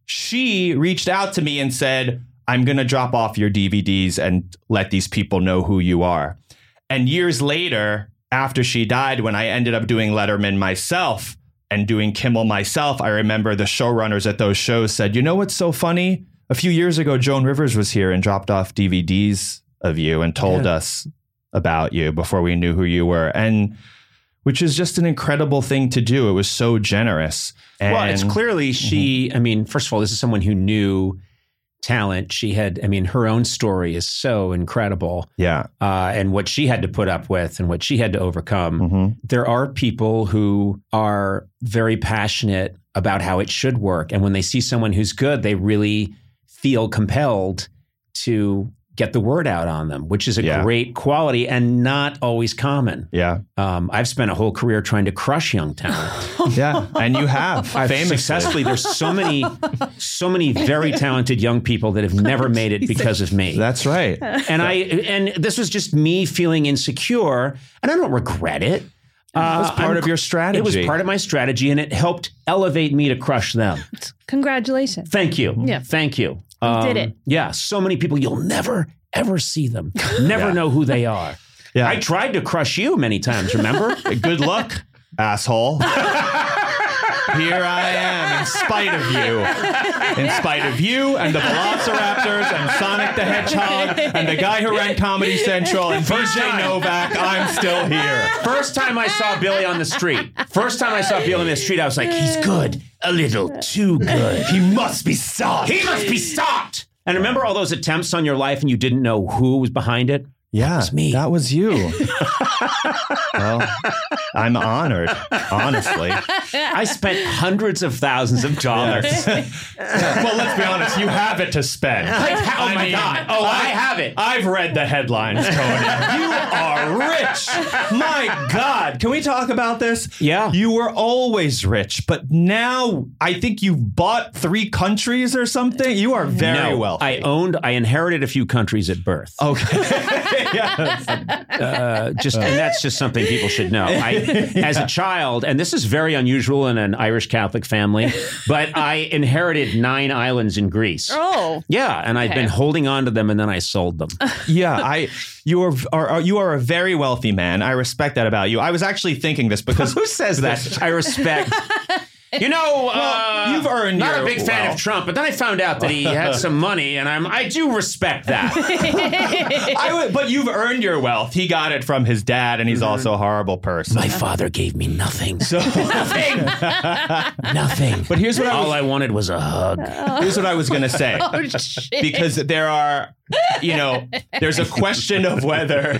she reached out to me and said, I'm going to drop off your DVDs and let these people know who you are. And years later, after she died, when I ended up doing Letterman myself and doing Kimmel myself, I remember the showrunners at those shows said, you know what's so funny? A few years ago, Joan Rivers was here and dropped off DVDs of you and told us about you before we knew who you were. And which is just an incredible thing to do. It was so generous. Well, it's clearly she, I mean, first of all, this is someone who knew talent. Her own story is so incredible. Yeah. And what she had to put up with and what she had to overcome. Mm-hmm. There are people who are very passionate about how it should work. And when they see someone who's good, they really feel compelled to get the word out on them, which is a great quality and not always common. Yeah. I've spent a whole career trying to crush young talent. Yeah. And you have famously. Successfully. There's so many very talented young people that have never made it because of me. That's right. And this was just me feeling insecure, and I don't regret it. It was part of your strategy. It was part of my strategy, and it helped elevate me to crush them. Congratulations. Thank you. Yeah. Thank you. You did it. Yeah. So many people, you'll never, ever see them. Never know who they are. Yeah. I tried to crush you many times, remember? Good luck, asshole. Here I am, in spite of you. In spite of you and the Velociraptors and Sonic the Hedgehog and the guy who ran Comedy Central and DJ Novak, I'm still here. First time I saw Billy on the street. I was like, he's good. A little too good. He must be stopped. And remember all those attempts on your life and you didn't know who was behind it? Yeah, that was me. That was you. Well, I'm honored, honestly. I spent hundreds of thousands of dollars. Well, let's be honest. You have it to spend. Oh, my God. Oh, I have it. I've read the headlines, Tony. You are rich. My God. Can we talk about this? Yeah. You were always rich, but now I think you've bought 3 countries or something. You are very wealthy. I inherited a few countries at birth. Okay. And that's just something people should know. As a child, and this is very unusual in an Irish Catholic family, but I inherited 9 islands in Greece. Oh, yeah, and I've been holding on to them, and then I sold them. Yeah, you are a very wealthy man. I respect that about you. I was actually thinking this because who says that? I respect. You know, you've earned not your a big fan of Trump, but then I found out that he had some money, and I do respect that. But you've earned your wealth. He got it from his dad, and he's also a horrible person. My father gave me nothing. So nothing. But here's what all I wanted was a hug. Here's what I was going to say. Oh, shit. Because there are, there's a question of whether,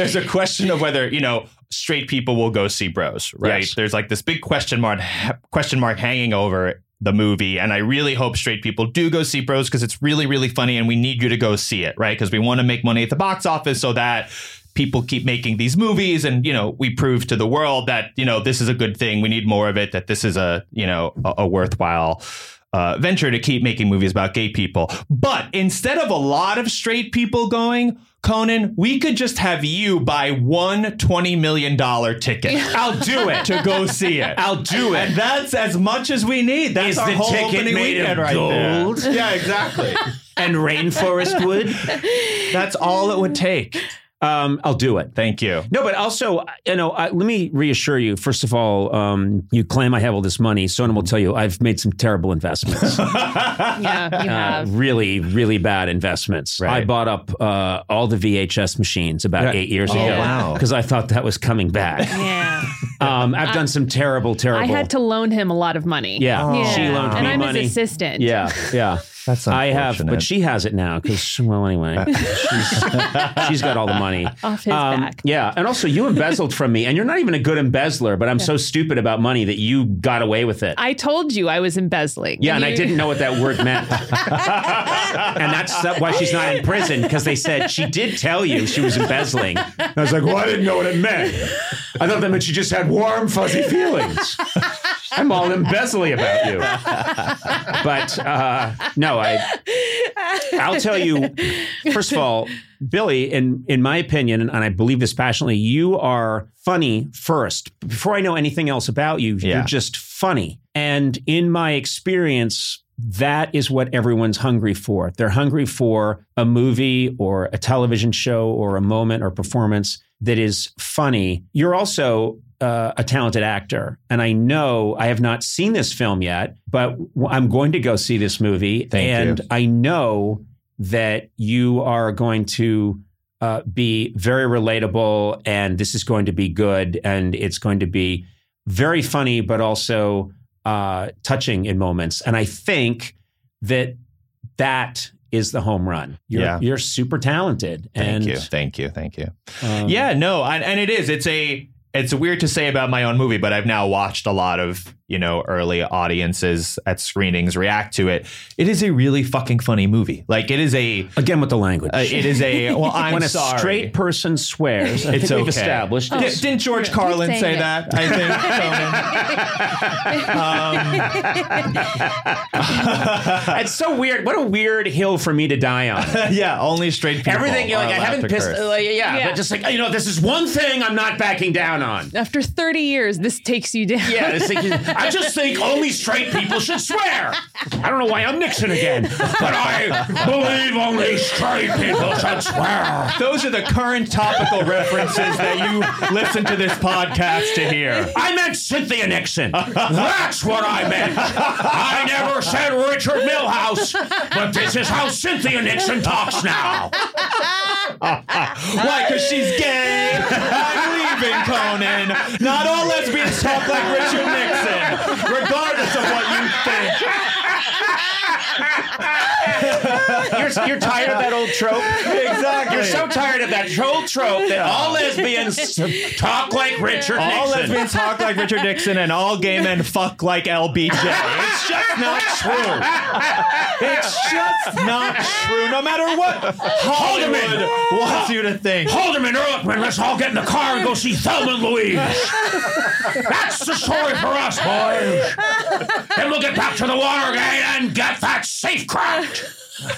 straight people will go see Bros, right? Yes. There's like this big question mark hanging over the movie. And I really hope straight people do go see Bros because it's really, really funny and we need you to go see it, right? Because we want to make money at the box office so that people keep making these movies and, we prove to the world that, this is a good thing. We need more of it, that this is a worthwhile venture to keep making movies about gay people. But instead of a lot of straight people going, Conan, we could just have you buy one $20 million ticket. I'll do it. To go see it. I'll do it. And that's as much as we need. That's our whole opening weekend right gold? There. Yeah, exactly. And rainforest wood? That's all it would take. I'll do it. Thank you. No, but also, let me reassure you. First of all, you claim I have all this money. Sonam will tell you I've made some terrible investments. Yeah, you have. Really, really bad investments. Right. I bought up all the VHS machines about 8 years ago. Wow. Because I thought that was coming back. Yeah. I've done some terrible. I had to loan him a lot of money. Yeah. She loaned me and I'm money. his assistant. Yeah. That's I have, but she has it now because, well, anyway, she's got all the money off his back. Yeah, and also you embezzled from me, and you're not even a good embezzler. But I'm so stupid about money that you got away with it. I told you I was embezzling. Yeah, and I didn't know what that word meant, and that's why she's not in prison because they said she did tell you she was embezzling. I was like, well, I didn't know what it meant. I thought that meant she just had warm, fuzzy feelings. I'm all embezzling about you. But no, I'll tell you, first of all, Billy, in my opinion, and I believe this passionately, you are funny first. Before I know anything else about you, you're just funny. And in my experience, that is what everyone's hungry for. They're hungry for a movie or a television show or a moment or performance that is funny. You're also a talented actor. And I know I have not seen this film yet, but I'm going to go see this movie. Thank you. I know that you are going to be very relatable and this is going to be good and it's going to be very funny, but also touching in moments. And I think that is the home run. You're super talented. Thank you. Yeah, no, and it is. It's weird to say about my own movie, but I've now watched a lot of, early audiences at screenings react to it. It is a really fucking funny movie. Like, it is again with the language. It is I'm when sorry. A straight person swears, I think we've established. Didn't George Carlin say that? I think. It's so weird. What a weird hill for me to die on. Yeah, only straight people. Everything, I haven't pissed. But just like, this is one thing I'm not backing down on. After 30 years, this takes you down. Yeah, I just think only straight people should swear. I don't know why I'm Nixon again, but I believe only straight people should swear. Those are the current topical references that you listen to this podcast to hear. I meant Cynthia Nixon. That's what I meant. I never said Richard Milhouse, but this is how Cynthia Nixon talks now. Why? Because she's gay. I'm leaving, Conan. Not all lesbians talk like Richard Nixon, regardless of what you think. You're tired of that old trope? Exactly. You're so tired of that old trope that all lesbians talk like Richard Nixon. All lesbians talk like Richard Nixon and all gay men fuck like LBJ. It's just not true. It's just not true, no matter what Hollywood wants you to think. Haldeman, Ehrlichman, let's all get in the car and go see Thelma and Louise. That's the story for us, boys. Then we'll get back to the Watergate and get that safe cracked.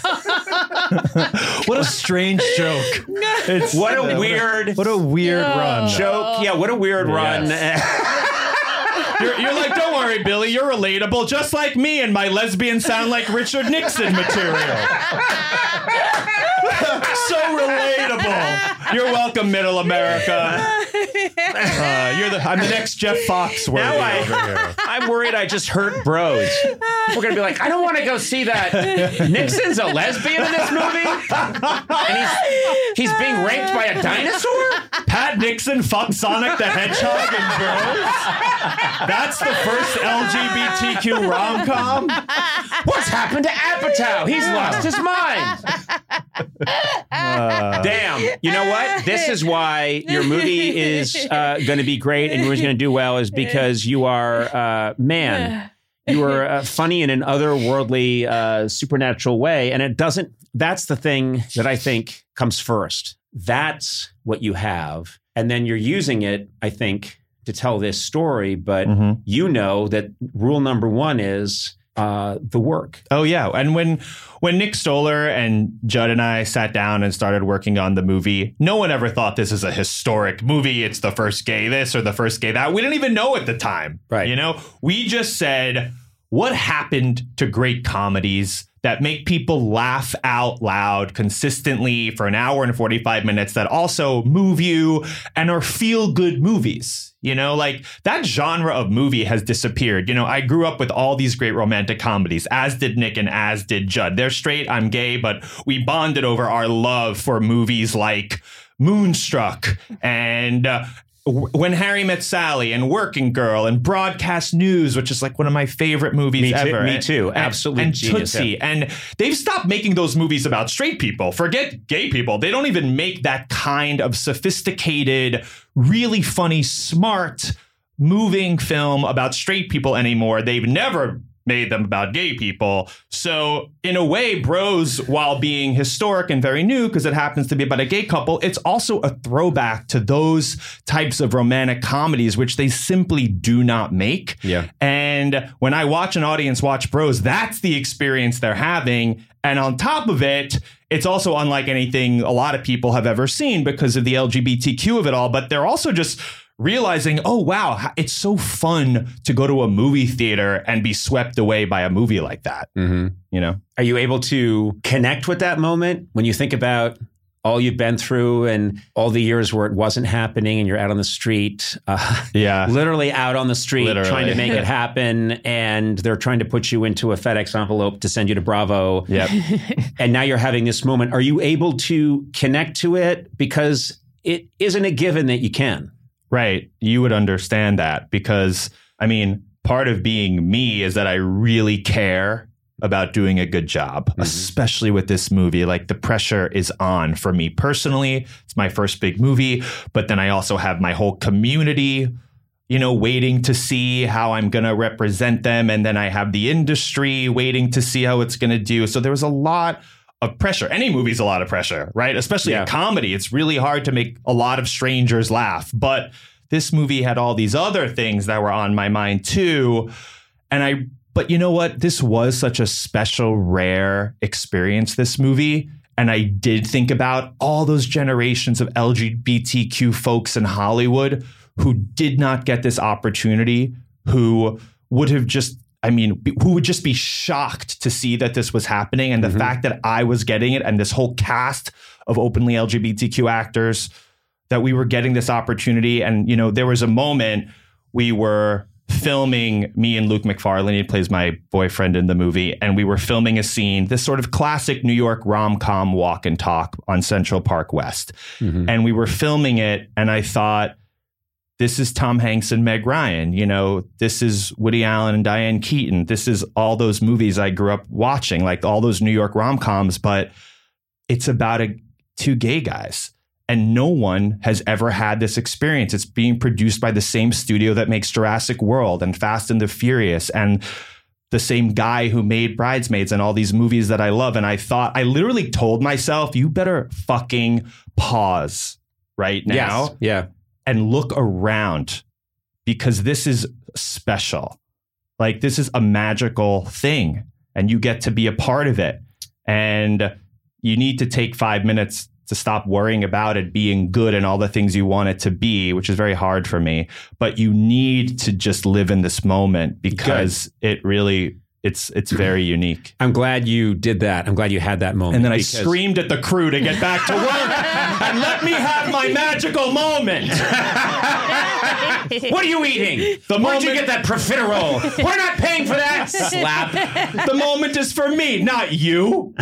What a strange joke. What a weird run. Joke. Yeah, what a weird run. You're like, don't worry, Billy, you're relatable, just like me and my lesbian sound like Richard Nixon material. So relatable. You're welcome, Middle America. I'm the next Jeff Foxworthy over here. I'm worried I just hurt bros. We're gonna be like, I don't want to go see that. Nixon's a lesbian in this movie, and he's being raped by a dinosaur. Pat Nixon fucked Sonic the Hedgehog and Bros. That's the first LGBTQ rom-com. What's happened to Apatow? He's lost his mind. Damn. You know what? This is why your movie is going to be great and your movie's going to do well, is because you are, you are funny in an otherworldly, supernatural way. And that's the thing that I think comes first. That's what you have. And then you're using it, I think, to tell this story. But you know that rule number one is the work. Oh, yeah. And when Nick Stoller and Judd and I sat down and started working on the movie, no one ever thought this is a historic movie. It's the first gay this or the first gay that. We didn't even know at the time. Right. We just said, what happened to great comedies that make people laugh out loud consistently for an hour and 45 minutes that also move you and are feel-good movies? Like that genre of movie has disappeared. I grew up with all these great romantic comedies, as did Nick and as did Judd. They're straight, I'm gay, but we bonded over our love for movies like Moonstruck and When Harry Met Sally and Working Girl and Broadcast News, which is like one of my favorite movies ever. Me too. Absolutely. And genius, Tootsie. yeah. And they've stopped making those movies about straight people. Forget gay people. They don't even make that kind of sophisticated, really funny, smart, moving film about straight people anymore. They've never made them about gay people. So in a way, Bros, while being historic and very new because it happens to be about a gay couple, it's also a throwback to those types of romantic comedies, which they simply do not make. Yeah. And when I watch an audience watch Bros, that's the experience they're having. And on top of it, it's also unlike anything a lot of people have ever seen because of the LGBTQ of it all. But they're also just realizing, oh, wow, it's so fun to go to a movie theater and be swept away by a movie like that. Are you able to connect with that moment when you think about all you've been through and all the years where it wasn't happening and you're out on the street, literally out on the street trying to make it happen, and they're trying to put you into a FedEx envelope to send you to Bravo. Yep. And now you're having this moment. Are you able to connect to it? Because it isn't a given that you can. Right. You would understand that because, part of being me is that I really care about doing a good job, especially with this movie. Like, the pressure is on for me personally. It's my first big movie, but then I also have my whole community, you know, waiting to see how I'm going to represent them. And then I have the industry waiting to see how it's going to do. So there was a lot of pressure. Any movie's a lot of pressure, right? Especially a comedy. It's really hard to make a lot of strangers laugh. But this movie had all these other things that were on my mind too. But you know what? This was such a special, rare experience, this movie. And I did think about all those generations of LGBTQ folks in Hollywood who did not get this opportunity, who would have just, who would just be shocked to see that this was happening. And the fact that I was getting it and this whole cast of openly LGBTQ actors, that we were getting this opportunity. And, you know, there was a moment we were filming, me and Luke McFarlane, he plays my boyfriend in the movie, and we were filming a scene, this sort of classic New York rom-com walk and talk on Central Park West. And we were filming it, and I thought, this is Tom Hanks and Meg Ryan. You know, this is Woody Allen and Diane Keaton. This is all those movies I grew up watching, like all those New York rom-coms, but it's about two gay guys. And no one has ever had this experience. It's being produced by the same studio that makes Jurassic World and Fast and the Furious and the same guy who made Bridesmaids and all these movies that I love. And I literally told myself, you better fucking pause right now. And look around, because this is special. Like, this is a magical thing and you get to be a part of it. And you need to take 5 minutes to stop worrying about it being good and all the things you want it to be, which is very hard for me. But you need to just live in this moment, because it really, it's very unique. I'm glad you did that. I'm glad you had that moment. And then I screamed at the crew to get back to work and let me have my magical moment. What are you eating? Where'd you get that profiterole? We're not paying for that. Slap. The moment is for me, not you.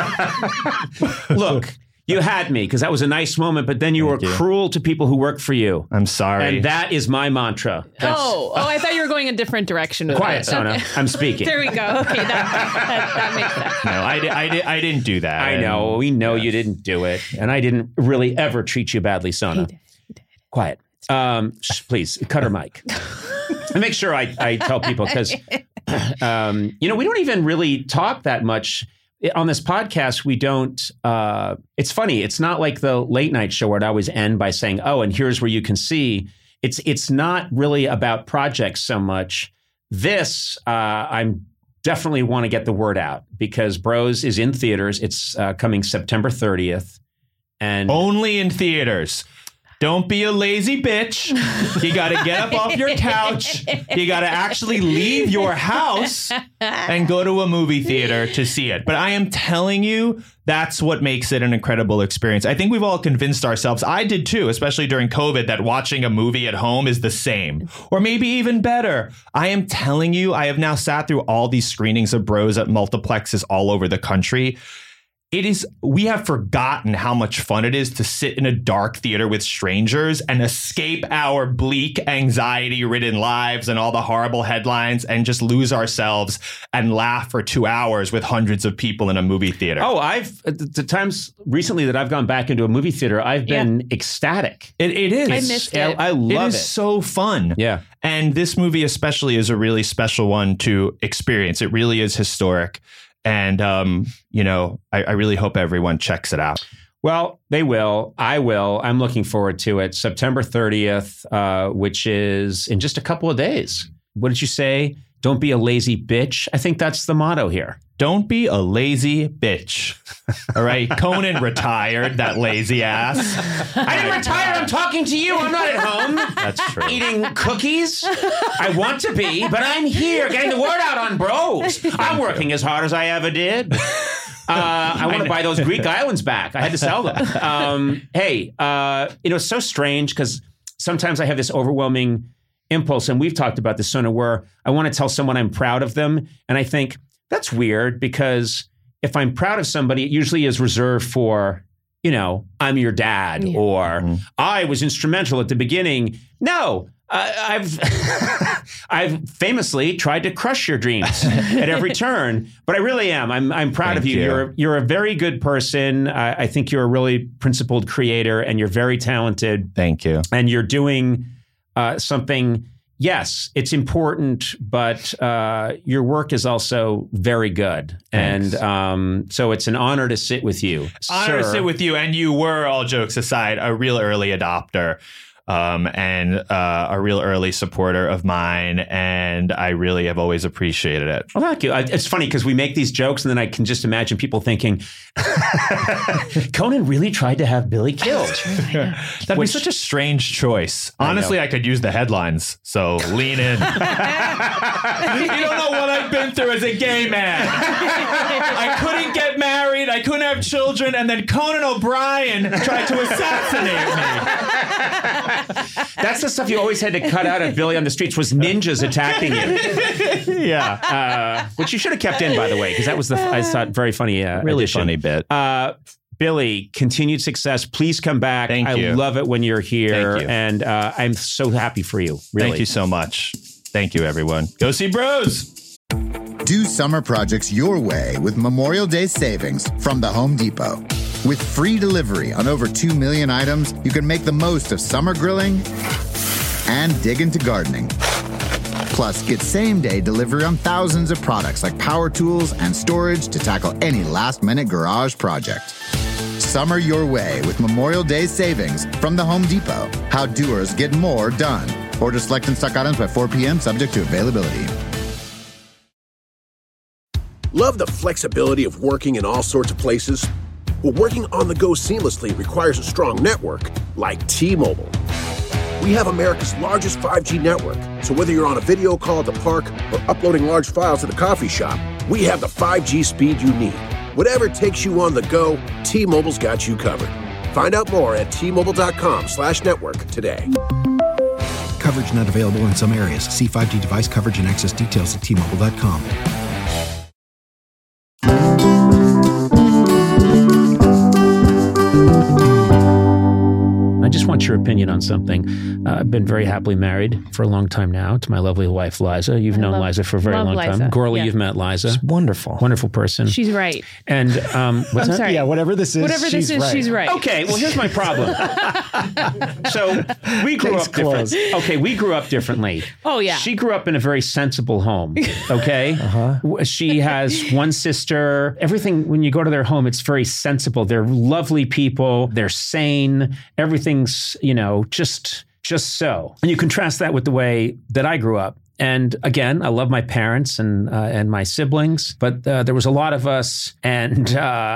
Look, you had me, because that was a nice moment, but then you were cruel to people who work for you. I'm sorry. And that is my mantra. I thought you were going a different direction with Quiet, it. Sona. Okay. I'm speaking. There we go. Okay, that makes sense. No, I didn't do that. I know. We know you didn't do it. And I didn't really ever treat you badly, Sona. He did. Quiet. Please, cut her mic. And make sure I tell people, because, we don't even really talk that much. On this podcast, we don't, it's funny. It's not like the late night show where I'd always end by saying, oh, and here's where you can see. It's not really about projects so much. This, I'm definitely want to get the word out, because Bros is in theaters. It's coming September 30th. And only in theaters. Don't be a lazy bitch. You got to get up off your couch. You got to actually leave your house and go to a movie theater to see it. But I am telling you, that's what makes it an incredible experience. I think we've all convinced ourselves, I did too, especially during COVID, that watching a movie at home is the same, or maybe even better. I am telling you, I have now sat through all these screenings of Bros at multiplexes all over the country. We have forgotten how much fun it is to sit in a dark theater with strangers and escape our bleak, anxiety-ridden lives and all the horrible headlines and just lose ourselves and laugh for 2 hours with hundreds of people in a movie theater. Oh, the times recently that I've gone back into a movie theater, I've been ecstatic. It is. I missed it. I love it. It is so fun. Yeah. And this movie especially is a really special one to experience. It really is historic. And, I really hope everyone checks it out. Well, they will. I will. I'm looking forward to it. September 30th, which is in just a couple of days. What did you say? Don't be a lazy bitch. I think that's the motto here. Don't be a lazy bitch. All right. Conan retired, that lazy ass. I didn't retire. I'm talking to you. I'm not at home. That's true. Eating cookies. I want to be, but I'm here getting the word out on Bros. I'm working as hard as I ever did. I want to buy those Greek islands back. I had to sell them. It's so strange, because sometimes I have this overwhelming impulse, and we've talked about this, Sona, where I want to tell someone I'm proud of them. And I think, that's weird, because if I'm proud of somebody, it usually is reserved for I'm your dad, or I was instrumental at the beginning. No, I've famously tried to crush your dreams at every turn, but I really am. I'm proud of you. You're a very good person. I think you're a really principled creator, and you're very talented. Thank you. And you're doing something. Yes, it's important, but your work is also very good. Thanks. And so it's an honor to sit with you. Honor to sit with you. And you were, all jokes aside, a real early adopter. And a real early supporter of mine, and I really have always appreciated it. Well, thank you. It's funny because we make these jokes, and then I can just imagine people thinking, Conan really tried to have Billy killed. That'd be such a strange choice. Honestly, I could use the headlines, so lean in. You don't know what I've been through as a gay man. I couldn't get married, I couldn't have children, and then Conan O'Brien tried to assassinate me. That's the stuff you always had to cut out of Billy on the Streets, was ninjas attacking you. Yeah. Which you should have kept in, by the way, because that was I thought, very funny really addition. Funny bit. Billy, continued success. Please come back. Thank you. I love it when you're here. Thank you. And I'm so happy for you. Really. Thank you so much. Thank you, everyone. Go see Bros. Do summer projects your way with Memorial Day savings from the Home Depot. With free delivery on over 2 million items, you can make the most of summer grilling and dig into gardening. Plus, get same-day delivery on thousands of products like power tools and storage to tackle any last-minute garage project. Summer your way with Memorial Day savings from the Home Depot. How doers get more done. Order select and stock items by 4 p.m. subject to availability. Love the flexibility of working in all sorts of places? Well, working on the go seamlessly requires a strong network like T-Mobile. We have America's largest 5G network, so whether you're on a video call at the park or uploading large files at the coffee shop, we have the 5G speed you need. Whatever takes you on the go, T-Mobile's got you covered. Find out more at T-Mobile.com/network today. Coverage not available in some areas. See 5G device coverage and access details at T-Mobile.com. I just want your opinion on something. I've been very happily married for a long time now to my lovely wife, Liza. You've known Liza for a very long time. Gorley, you've met Liza. It's wonderful. Wonderful person. She's right. And what's I'm that? sorry. Yeah, whatever this is, she's right. Okay, well, here's my problem. So we grew up different. Okay, we grew up differently. Oh, yeah. She grew up in a very sensible home, okay? She has one sister. Everything, when you go to their home, it's very sensible. They're lovely people. They're sane. Everything's, just so. And you contrast that with the way that I grew up. And again, I love my parents and my siblings, but there was a lot of us. And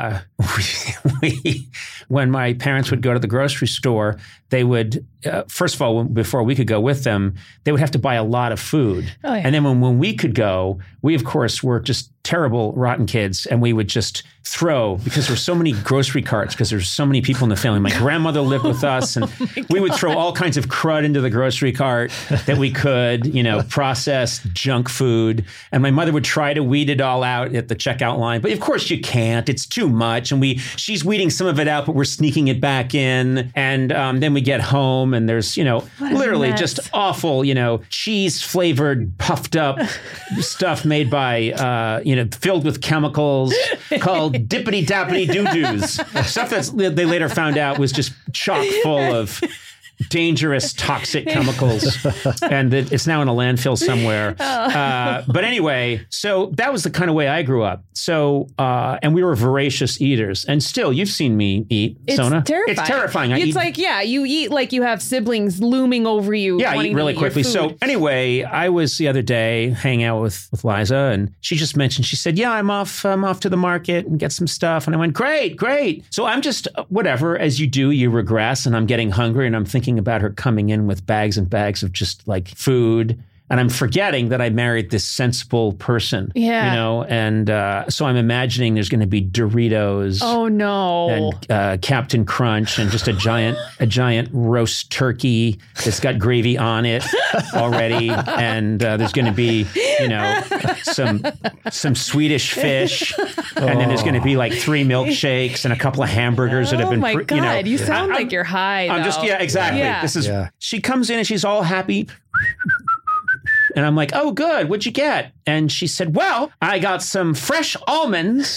when my parents would go to the grocery store, they would, first of all, before we could go with them, they would have to buy a lot of food. Oh, yeah. And then when we could go, we, of course, were just terrible, rotten kids. And we would just throw, because there were so many grocery carts, because there's so many people in the family. My grandmother lived with us, and we would throw all kinds of crud into the grocery cart that we could, processed junk food. And my mother would try to weed it all out at the checkout line. But of course you can't. It's too much. And she's weeding some of it out, but we're sneaking it back in. And then we get home and there's, literally just awful, cheese flavored, puffed up stuff made by, filled with chemicals called dippity dappity doo-doos. Stuff that they later found out was just chock full of dangerous, toxic chemicals, and it's now in a landfill somewhere. But anyway, so that was the kind of way I grew up. So, and we were voracious eaters. And still, you've seen me eat, Sona. Terrifying. It's terrifying. You eat like you have siblings looming over you. Yeah, I eat really quickly. So anyway, I was the other day hanging out with Liza, and she just mentioned, she said, yeah, I'm off to the market and get some stuff. And I went, great. So I'm just, whatever, as you do, you regress, and I'm getting hungry, and I'm thinking about her coming in with bags and bags of just like food. And I'm forgetting that I married this sensible person, and so I'm imagining there's going to be Doritos. Oh no! And Captain Crunch, and just a giant roast turkey that's got gravy on it already, and there's going to be some Swedish fish And then there's going to be like 3 milkshakes and a couple of hamburgers that have been, my God, you sound I'm- like you're high. I'm just, though. yeah, exactly. Yeah. This is, she comes in and she's all happy. And I'm like, oh, good. What'd you get? And she said, well, I got some fresh almonds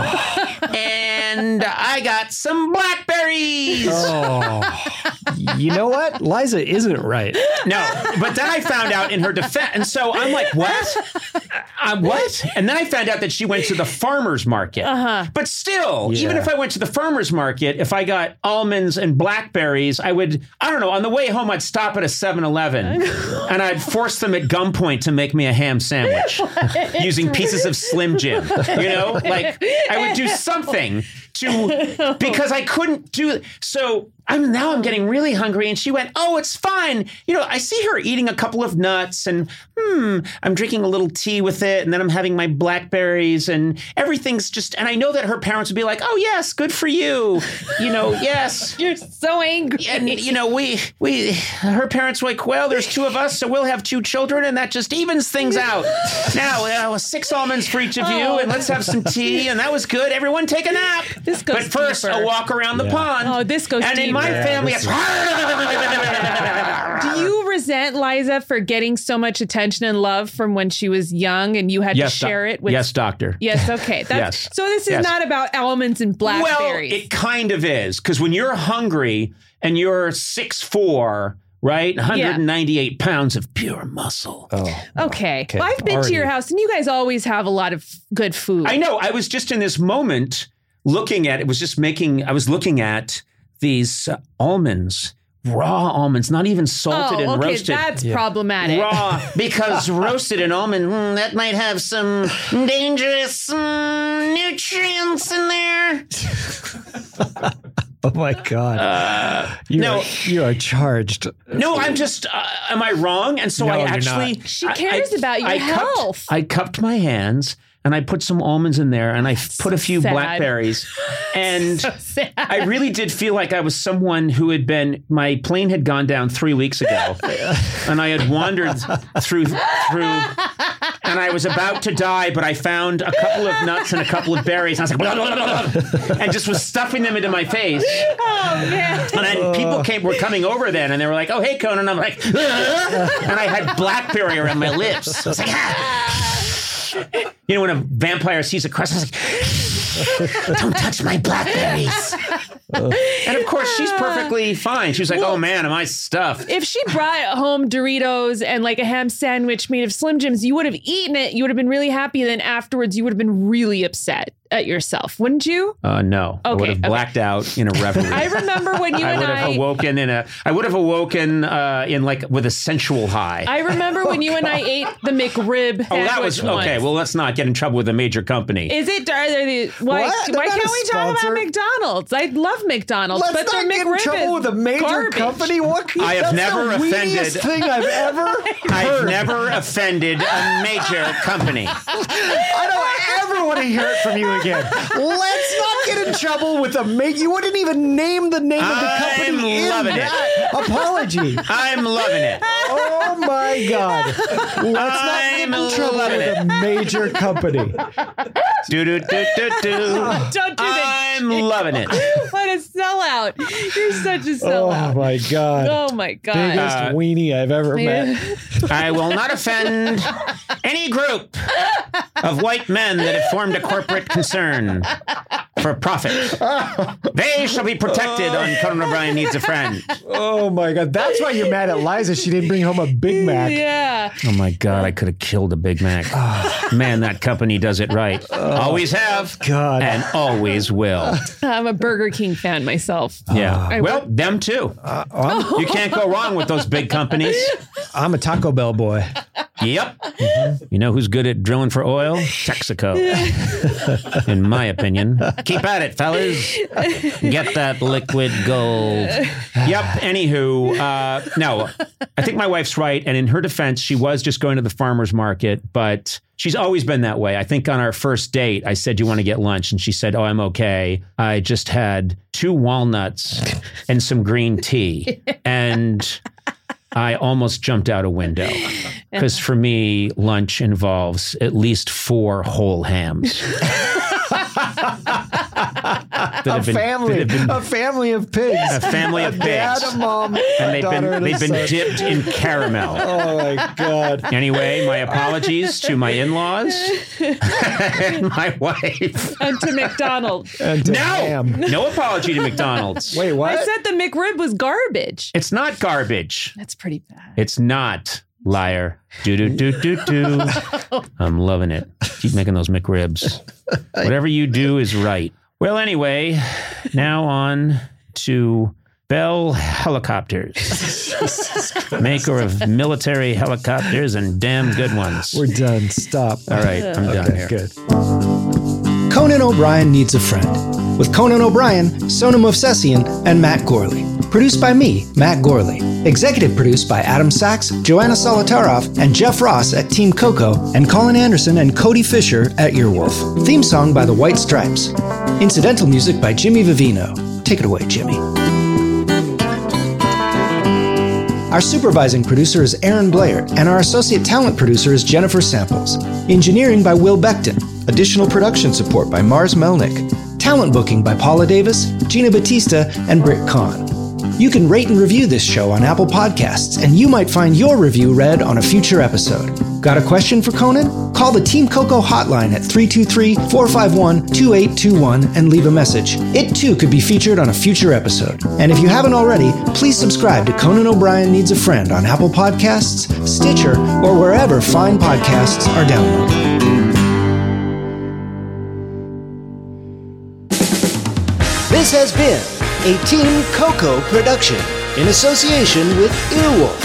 and I got some blackberries. You know what? Liza isn't right. No, but then I found out in her defense. And so I'm like, what? What? And then I found out that she went to the farmer's market. But still, even if I went to the farmer's market, if I got almonds and blackberries, I don't know, on the way home, I'd stop at a 7-Eleven and I'd force them at gunpoint to make me a ham sandwich using pieces of Slim Jim. You know, like I would do something because I couldn't do it. So I'm getting really hungry. And she went, oh, it's fine. You know, I see her eating a couple of nuts and I'm drinking a little tea with it. And then I'm having my blackberries and everything's just, and I know that her parents would be like, oh, yes, good for you. You know, yes. You're so angry. And, you know, her parents were like, well, there's 2 of us, so we'll have 2 children. And that just evens things out. Now, 6 almonds for each of you. And let's have some tea. And that was good. Everyone take a nap. This goes But first, deeper. a walk around the pond. Oh, this goes And deeper. in my family, it's... Do you resent Liza for getting so much attention and love from when she was young and you had to share it with... Yes, doctor. Yes, okay. Yes. So this is not about almonds and blackberries. Well, it kind of is. Because when you're hungry and you're 6'4", right? 198 pounds of pure muscle. Okay. Well, I've been to your house and you guys always have a lot of good food. I know. I was just in this moment looking at, I was looking at these almonds, raw almonds, not even salted and roasted. That's problematic. Raw, because roasted and almond, that might have some dangerous nutrients in there. Oh my God. You are charged. No, I'm just, am I wrong? And so No, I you're actually... not. She cares about your health. I cupped my hands and I put some almonds in there and I put a few sad. blackberries. And So sad. I really did feel like I was someone who had been, my plane had gone down 3 weeks ago and I had wandered through, and I was about to die, but I found a couple of nuts and a couple of berries. And I was like, blah, blah, blah, blah, and just was stuffing them into my face. Oh, man. And then people were coming over then and they were like, oh, hey, Conan. I'm like, and I had blackberry around my lips. I was like, You know, when a vampire sees a crust, it's like, don't touch my blackberries. And of course, she's perfectly fine. She was like, oh man, am I stuffed? If she brought home Doritos and like a ham sandwich made of Slim Jims, you would have eaten it. You would have been really happy. And then afterwards, you would have been really upset at yourself, wouldn't you? No. I would have blacked out in a reverie. I remember when you and I would have awoken in like with a sensual high. I remember when you and I ate the McRib sandwich that was okay. once. Well, let's not get in trouble with a major company. Is it? Why can't we talk about McDonald's? I love McDonald's, but Let's their not get in McRib trouble is with a major garbage. company. I have never offended. Thing I've ever I've never offended a major company. I don't ever want to hear it from you again. Let's not get in trouble with you wouldn't even name the name of the company in that apology. I'm loving it. Oh my God. Let's not get in trouble with a major company. Do. Don't do that. I'm loving it. What a sellout. You're such a sellout. Oh my God. Oh my God. Biggest weenie I've ever met. I will not offend any group of white men that have formed a corporate concern for profit. They shall be protected on Conan O'Brien Needs a Friend. Oh my God. That's why you're mad at Liza. She didn't bring home a Big Mac. Yeah. Oh my God, I could have killed a Big Mac. Man, that company does it right. Always have. God. And always will. I'm a Burger King fan myself. Yeah. Well, them too. You can't go wrong with those big companies. I'm a Taco Bell boy. Yep. You know who's good at drilling for oil? Texaco. In my opinion. Keep at it, fellas. Get that liquid gold. Yep. Anywho, no, I think my wife's right. And in her defense, she was just going to the farmer's market, but she's always been that way. I think on our first date, I said, "Do you want to get lunch?" And she said, "Oh, I'm okay. I just had 2 walnuts and some green tea." And I almost jumped out a window because for me, lunch involves at least 4 whole hams. A family of pigs. A family of pigs. Dad, a mom, and they've been son. dipped in caramel. Oh my God. Anyway, my apologies to my in-laws and my wife. And to McDonald's. And to ham. No apology to McDonald's. Wait, what? I said the McRib was garbage. It's not garbage. That's pretty bad. It's not. Liar. Do. I'm loving it. Keep making those McRibs. Whatever you do is right. Well, anyway, now on to Bell Helicopters. Maker of military helicopters and damn good ones. We're done. Stop. All right, I'm done here. Good. Conan O'Brien Needs a Friend. With Conan O'Brien, Sonam Movsesian, and Matt Gorley. Produced by me, Matt Gorley. Executive produced by Adam Sachs, Joanna Solotaroff, and Jeff Ross at Team Coco, and Colin Anderson and Cody Fisher at Earwolf. Theme song by the White Stripes. Incidental music by Jimmy Vivino. Take it away, Jimmy. Our supervising producer is Aaron Blair, and our associate talent producer is Jennifer Samples. Engineering by Will Beckton. Additional production support by Mars Melnick. Talent booking by Paula Davis, Gina Batista, and Britt Kahn. You can rate and review this show on Apple Podcasts, and you might find your review read on a future episode. Got a question for Conan? Call the Team Coco hotline at 323-451-2821 and leave a message. It too could be featured on a future episode. And if you haven't already, please subscribe to Conan O'Brien Needs a Friend on Apple Podcasts, Stitcher, or wherever fine podcasts are downloaded. This has been a Team Coco production in association with Earwolf.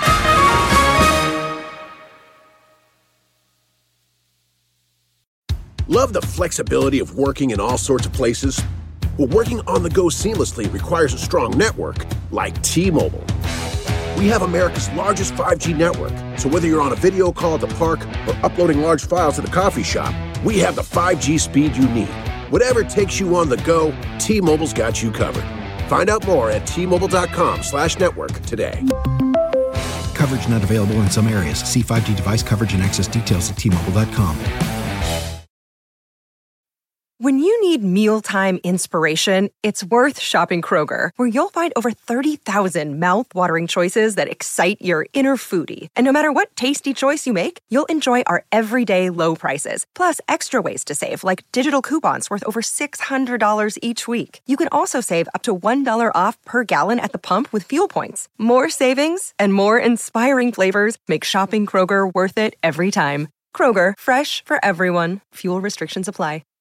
Love the flexibility of working in all sorts of places? Well, working on the go seamlessly requires a strong network like T-Mobile. We have America's largest 5G network, so whether you're on a video call at the park or uploading large files at the coffee shop, we have the 5G speed you need. Whatever takes you on the go, T-Mobile's got you covered. Find out more at T-Mobile.com/network today. Coverage not available in some areas. See 5G device coverage and access details at T-Mobile.com. When you need mealtime inspiration, it's worth shopping Kroger, where you'll find over 30,000 mouth-watering choices that excite your inner foodie. And no matter what tasty choice you make, you'll enjoy our everyday low prices, plus extra ways to save, like digital coupons worth over $600 each week. You can also save up to $1 off per gallon at the pump with fuel points. More savings and more inspiring flavors make shopping Kroger worth it every time. Kroger, fresh for everyone. Fuel restrictions apply.